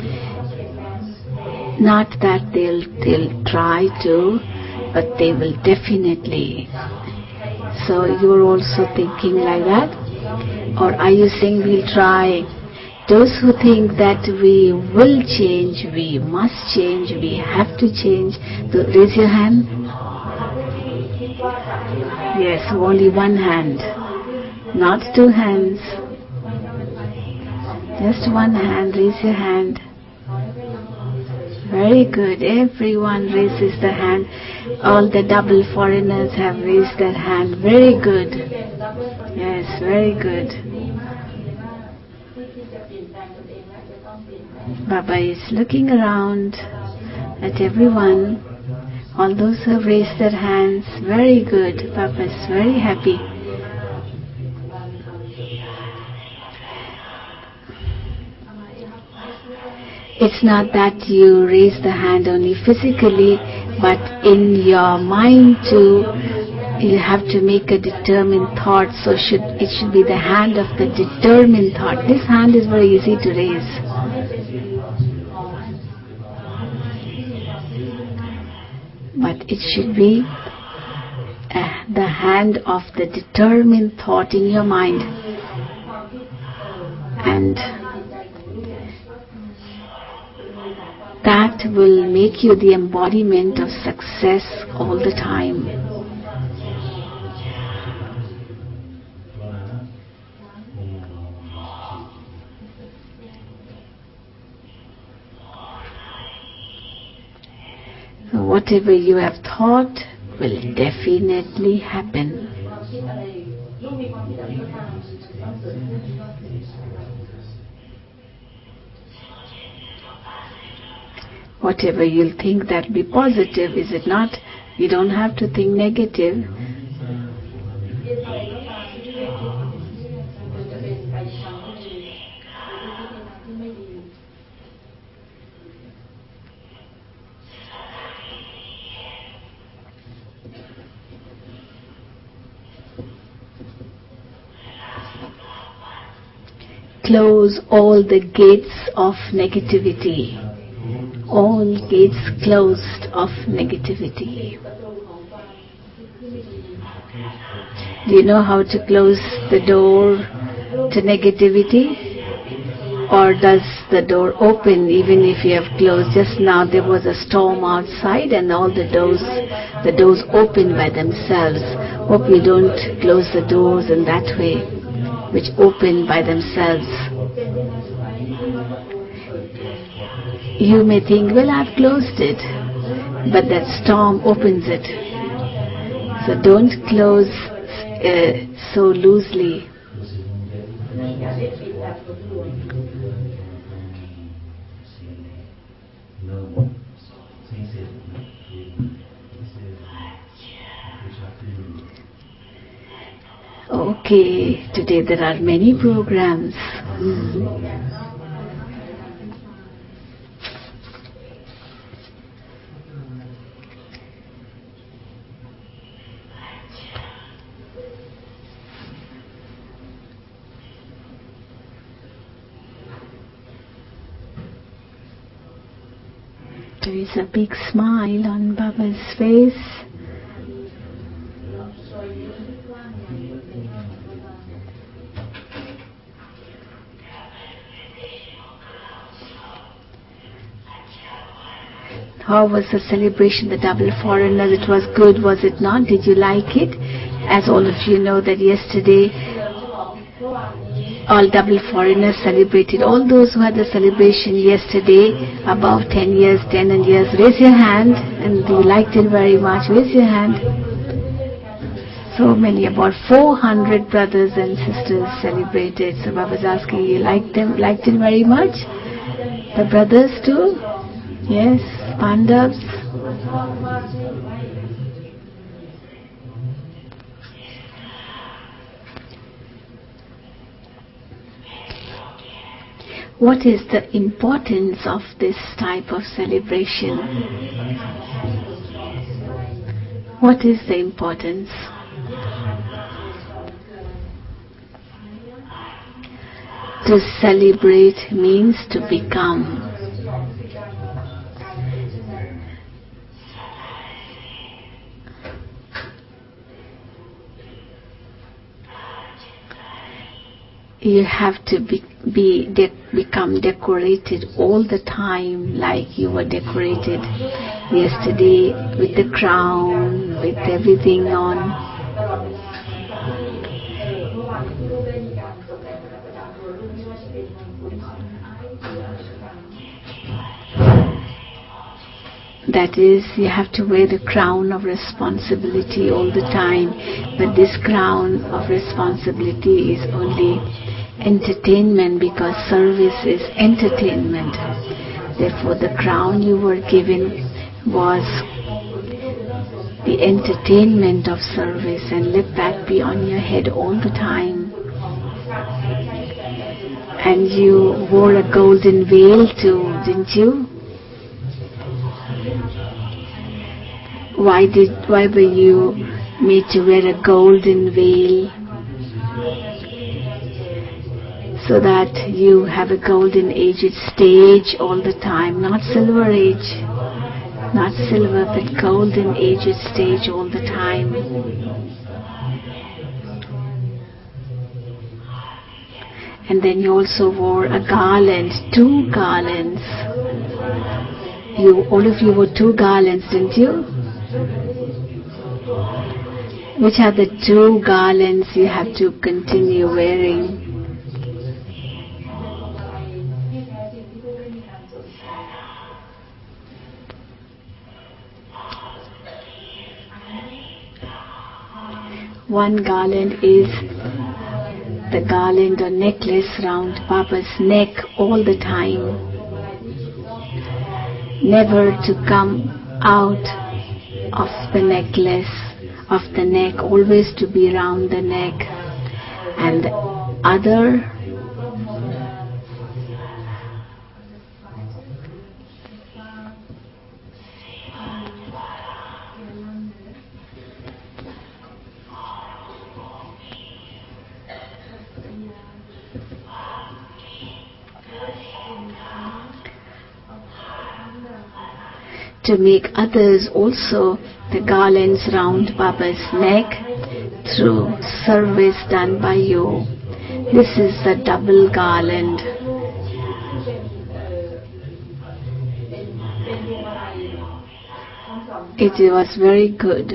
Not that they'll try to, but they will definitely. So you're also thinking like that? Or are you saying we'll try? Those who think that we will change, we must change, we have to change, so raise your hand. Yes, only one hand, not two hands. Just one hand, raise your hand. Very good, everyone raises the hand. All the double foreigners have raised their hand. Very good. Yes, very good. Baba is looking around at everyone. All those who have raised their hands, very good. Baba is very happy. It's not that you raise the hand only physically, but in your mind too, you have to make a determined thought. So it should be the hand of the determined thought. This hand is very easy to raise. But it should be the hand of the determined thought in your mind. And that will make you the embodiment of success all the time. So whatever you have thought will definitely happen. Whatever you'll think, that be positive, is it not? You don't have to think negative. close all the gates of negativity. All gates closed of negativity. Do you know how to close the door to negativity? Or does the door open even if you have closed? Just now there was a storm outside and all the doors open by themselves. Hope you don't close the doors in that way, which open by themselves. You may think, well, I've closed it, but that storm opens it. So don't close so loosely. Okay, today there are many programs. There is a big smile on Baba's face. How was the celebration, the double foreigners? It was good, was it not? Did you like it? As all of you know that yesterday all double foreigners celebrated. All those who had the celebration yesterday, above 10 years, raise your hand. And you liked it very much. Raise your hand. So many, about 400 brothers and sisters celebrated. So Baba's asking, you liked it very much? The brothers too? Yes, Pandavas. What is the importance of this type of celebration? What is the importance? To celebrate means to become. You have to become decorated all the time, like you were decorated yesterday with the crown, with everything on. That is, you have to wear the crown of responsibility all the time. But this crown of responsibility is only entertainment, because service is entertainment. Therefore, the crown you were given was the entertainment of service, and let that be on your head all the time. And you wore a golden veil too, didn't you? Why were you made to wear a golden veil? So that you have a golden aged stage all the time, not silver age, not silver, but golden aged stage all the time. And then you also wore a garland, 2 garlands. All of you wore 2 garlands, didn't you? Which are the 2 garlands you have to continue wearing? One garland is the garland or necklace round Baba's neck all the time. Never to come out of the necklace, of the neck, always to be round the neck. And the other to make others also the garlands round Baba's neck through service done by you. This is the double garland. It was very good.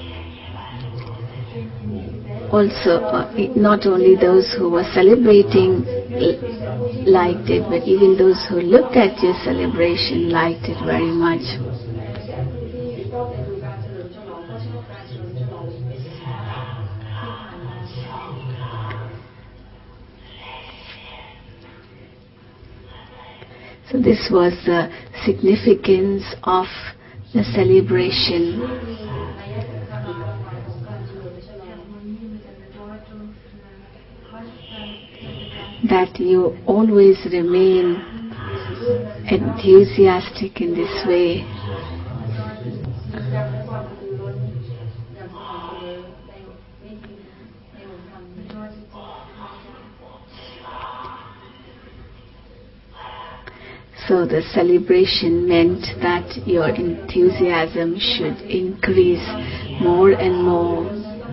Also, not only those who were celebrating liked it, but even those who looked at your celebration liked it very much. So this was the significance of the celebration. That you always remain enthusiastic in this way. So the celebration meant that your enthusiasm should increase more and more.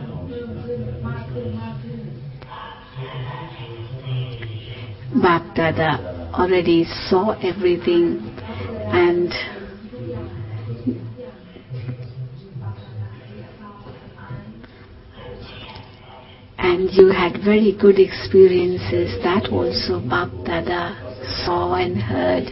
Bap Dada already saw everything and you had very good experiences that also Bap Dada saw and heard.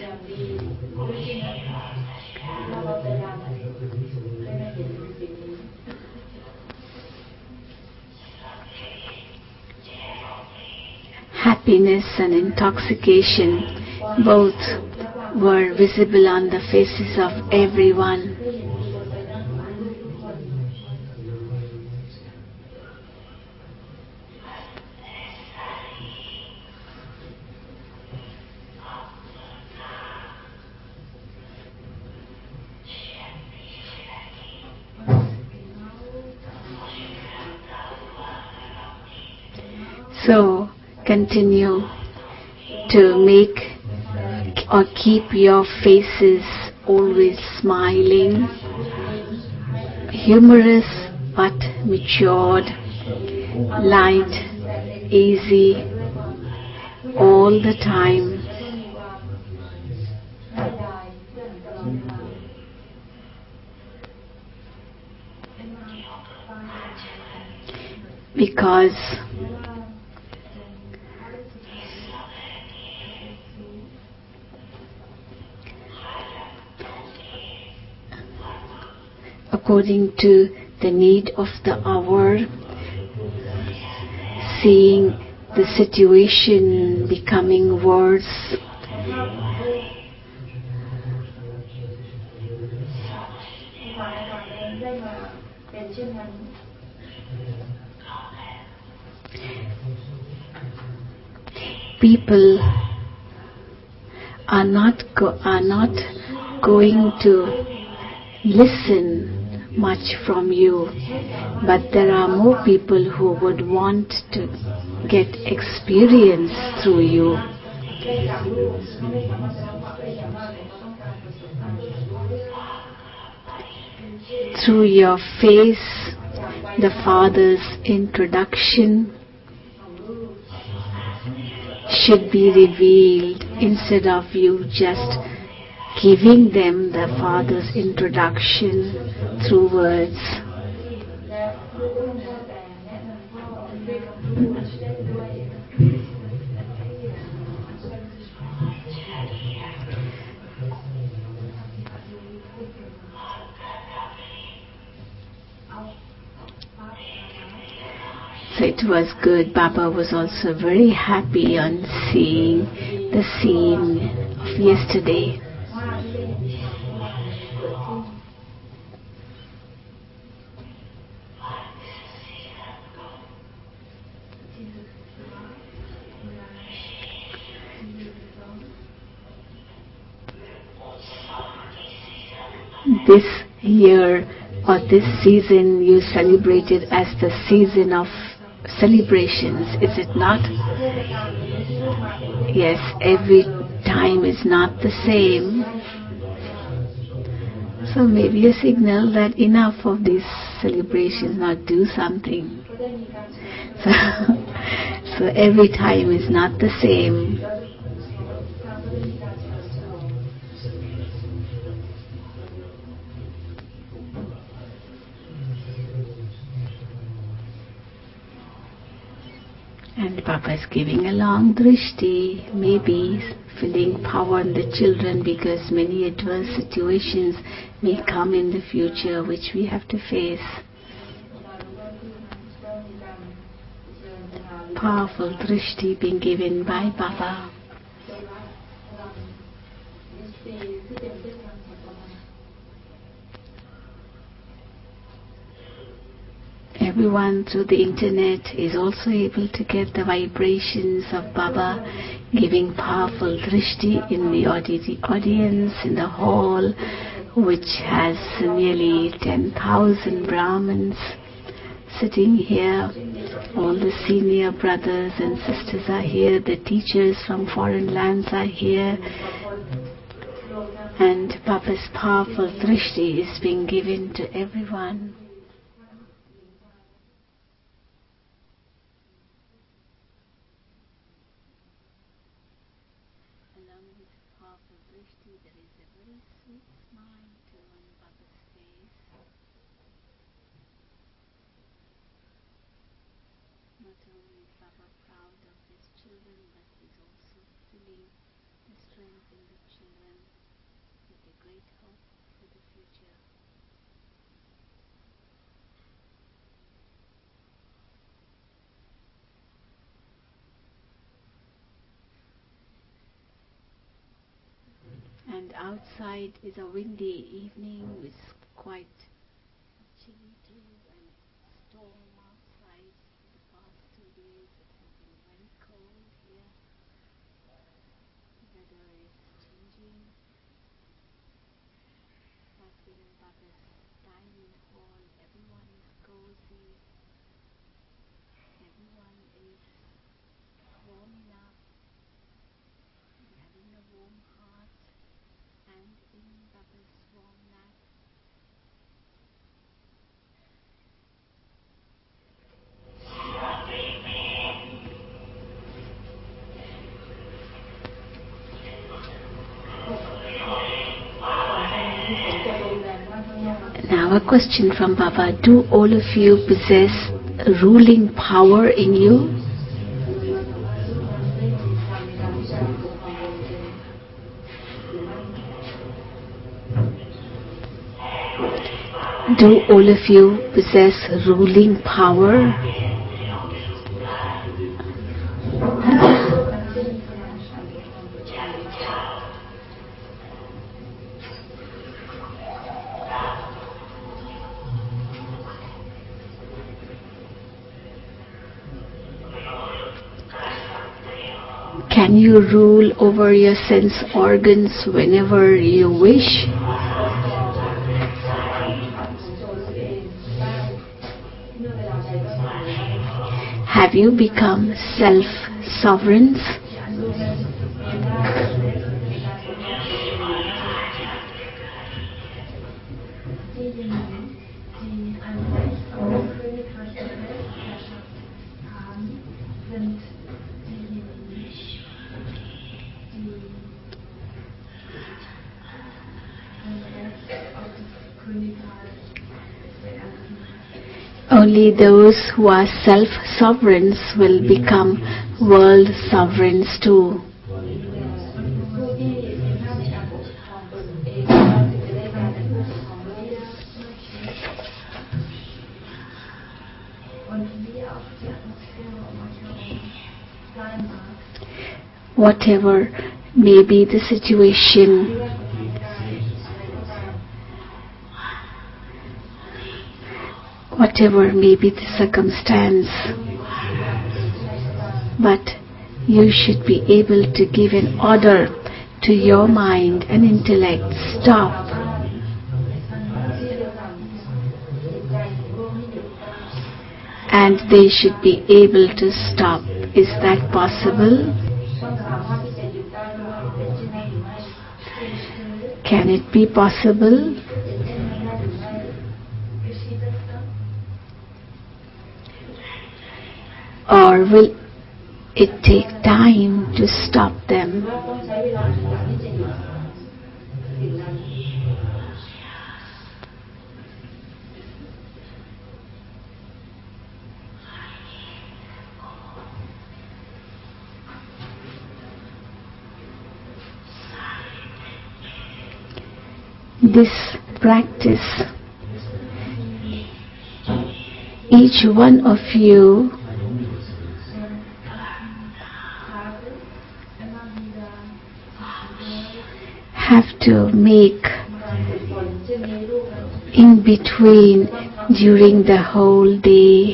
Happiness and intoxication both were visible on the faces of everyone. So continue to make or keep your faces always smiling, humorous but matured, light, easy, all the time. Because according to the need of the hour, seeing the situation becoming worse, people are not going to listen much from you, but there are more people who would want to get experience through you. Through your face, the Father's introduction should be revealed instead of you just giving them the Father's introduction through words. So it was good. Baba was also very happy on seeing the scene of yesterday. This year or this season you celebrated as the season of celebrations, is it not? Yes, every time is not the same. So maybe a signal that enough of these celebrations, now do something. So every time is not the same. And Papa is giving a long drishti, maybe filling power on the children, because many adverse situations may come in the future which we have to face. Powerful drishti being given by Baba. Everyone through the internet is also able to get the vibrations of Baba giving powerful drishti in the audience, in the hall, which has nearly 10,000 Brahmins sitting here. All the senior brothers and sisters are here, the teachers from foreign lands are here, and Baba's powerful drishti is being given to everyone. Along with powerful drishti, there is a very sweet smile too on Baba's face. Not only is Baba proud of his children, but he's also feeling the strength in the children with a great hope for the future. And outside is a windy evening with quite chilly too, and storm outside. For the past 2 days it has been very cold here. The weather is changing. But in Baba's dining hall, everyone is cozy. Everyone is warm enough, having a warm heart, and in Baba's warm lap. Now a question from Baba. Do all of you possess ruling power in you? Do all of you possess ruling power? Can you rule over your sense organs whenever you wish? Have you become self-sovereigns? Only those who are self-sovereigns will become world sovereigns too. Whatever may be the situation, whatever may be the circumstance, but you should be able to give an order to your mind and intellect. Stop. And they should be able to stop. Is that possible? Can it be possible? or will it take time to stop them? This practice, each one of you have to make in between during the whole day.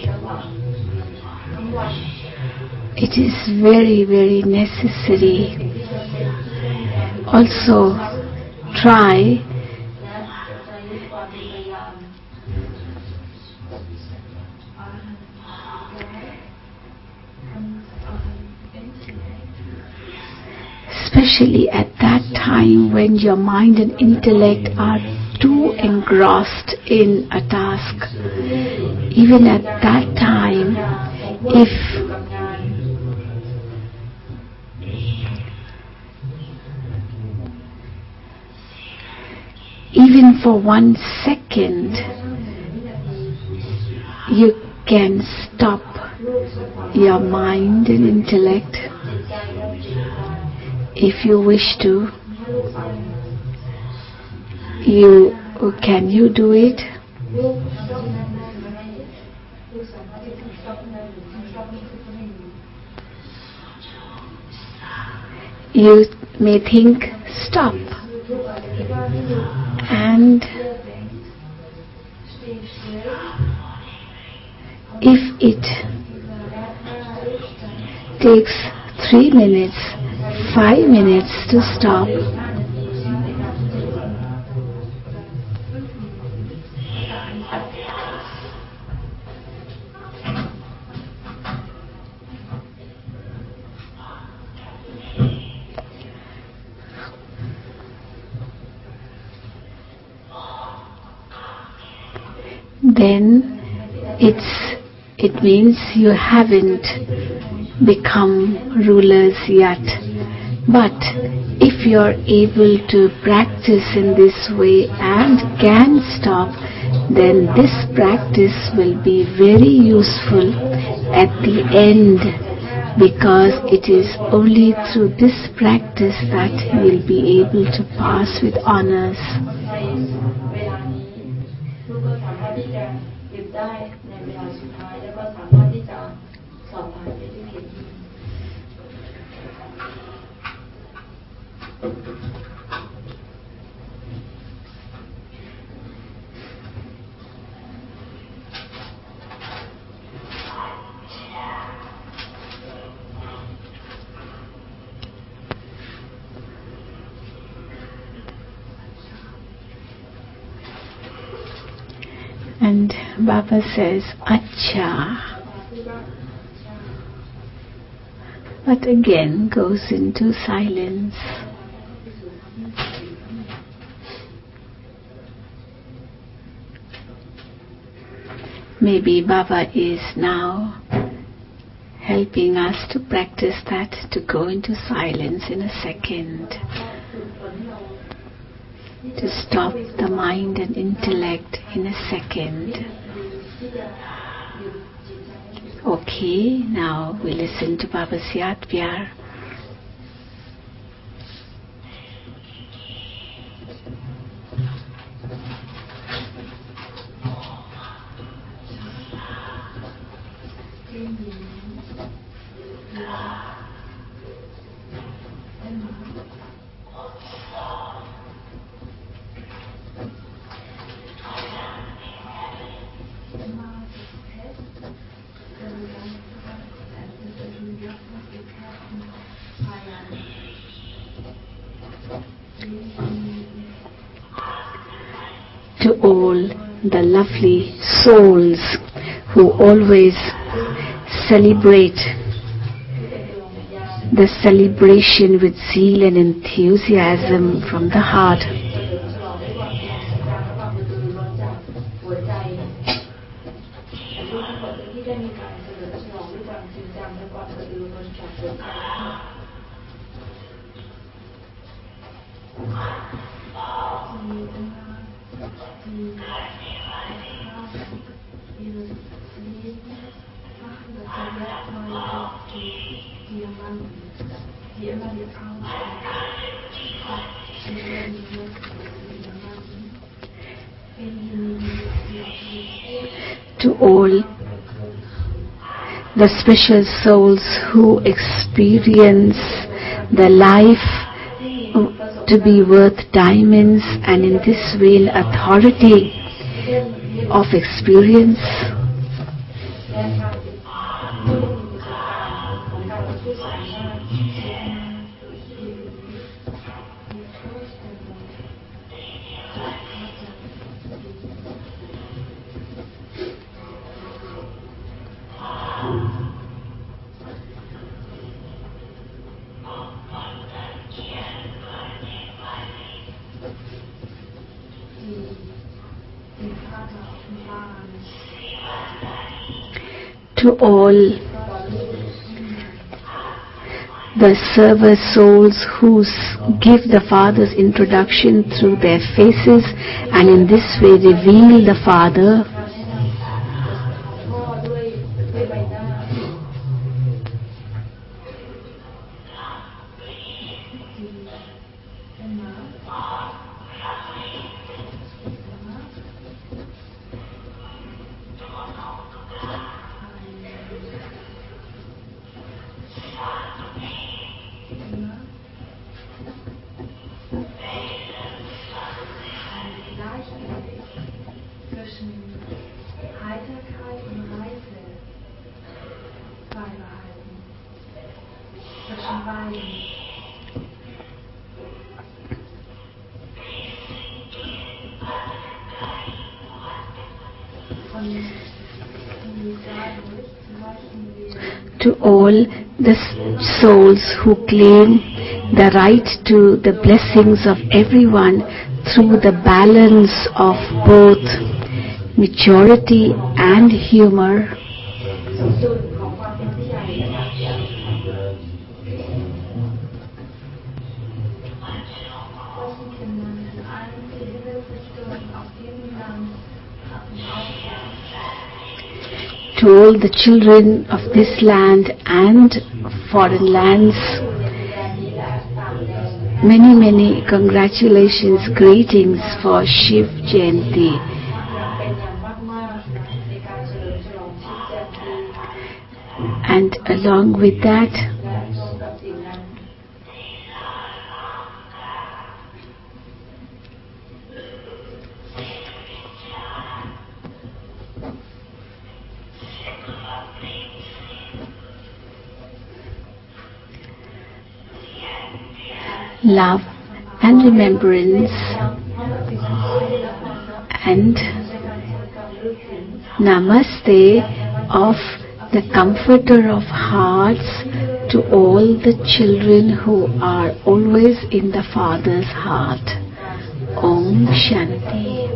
It is very, very necessary. Also, try especially at that time when your mind and intellect are too engrossed in a task. Even at that time, if even for 1 second you can stop your mind and intellect, if you wish to, can you do it? You may think, stop, and if it takes 3 minutes, 5 minutes to stop, then it means you haven't become rulers yet. But if you're able to practice in this way and can stop, then this practice will be very useful at the end, because it is only through this practice that you will be able to pass with honors. And Baba says, Acha. But again goes into silence. Maybe Baba is now helping us to practice that, to go into silence in a second, to stop the mind and intellect in a second. Okay, now we listen to Baba's Yad Vyar. To all the lovely souls who always celebrate the celebration with zeal and enthusiasm from the heart. ที่ได้มีการเฉลิมฉลองด้วยความจริงจังและความกระตือรือร้นจากหัวใจTo all the special souls who experience the life to be worth diamonds and in this way authority of experience, to all the server souls who give the Father's introduction through their faces and in this way reveal the Father, to all the souls who claim the right to the blessings of everyone through the balance of both maturity and humor, to all the children of this land and foreign lands, many congratulations, greetings for Shiv Jayanti. And along with that, love and remembrance and namaste of the comforter of hearts to all the children who are always in the Father's heart. Om Shanti.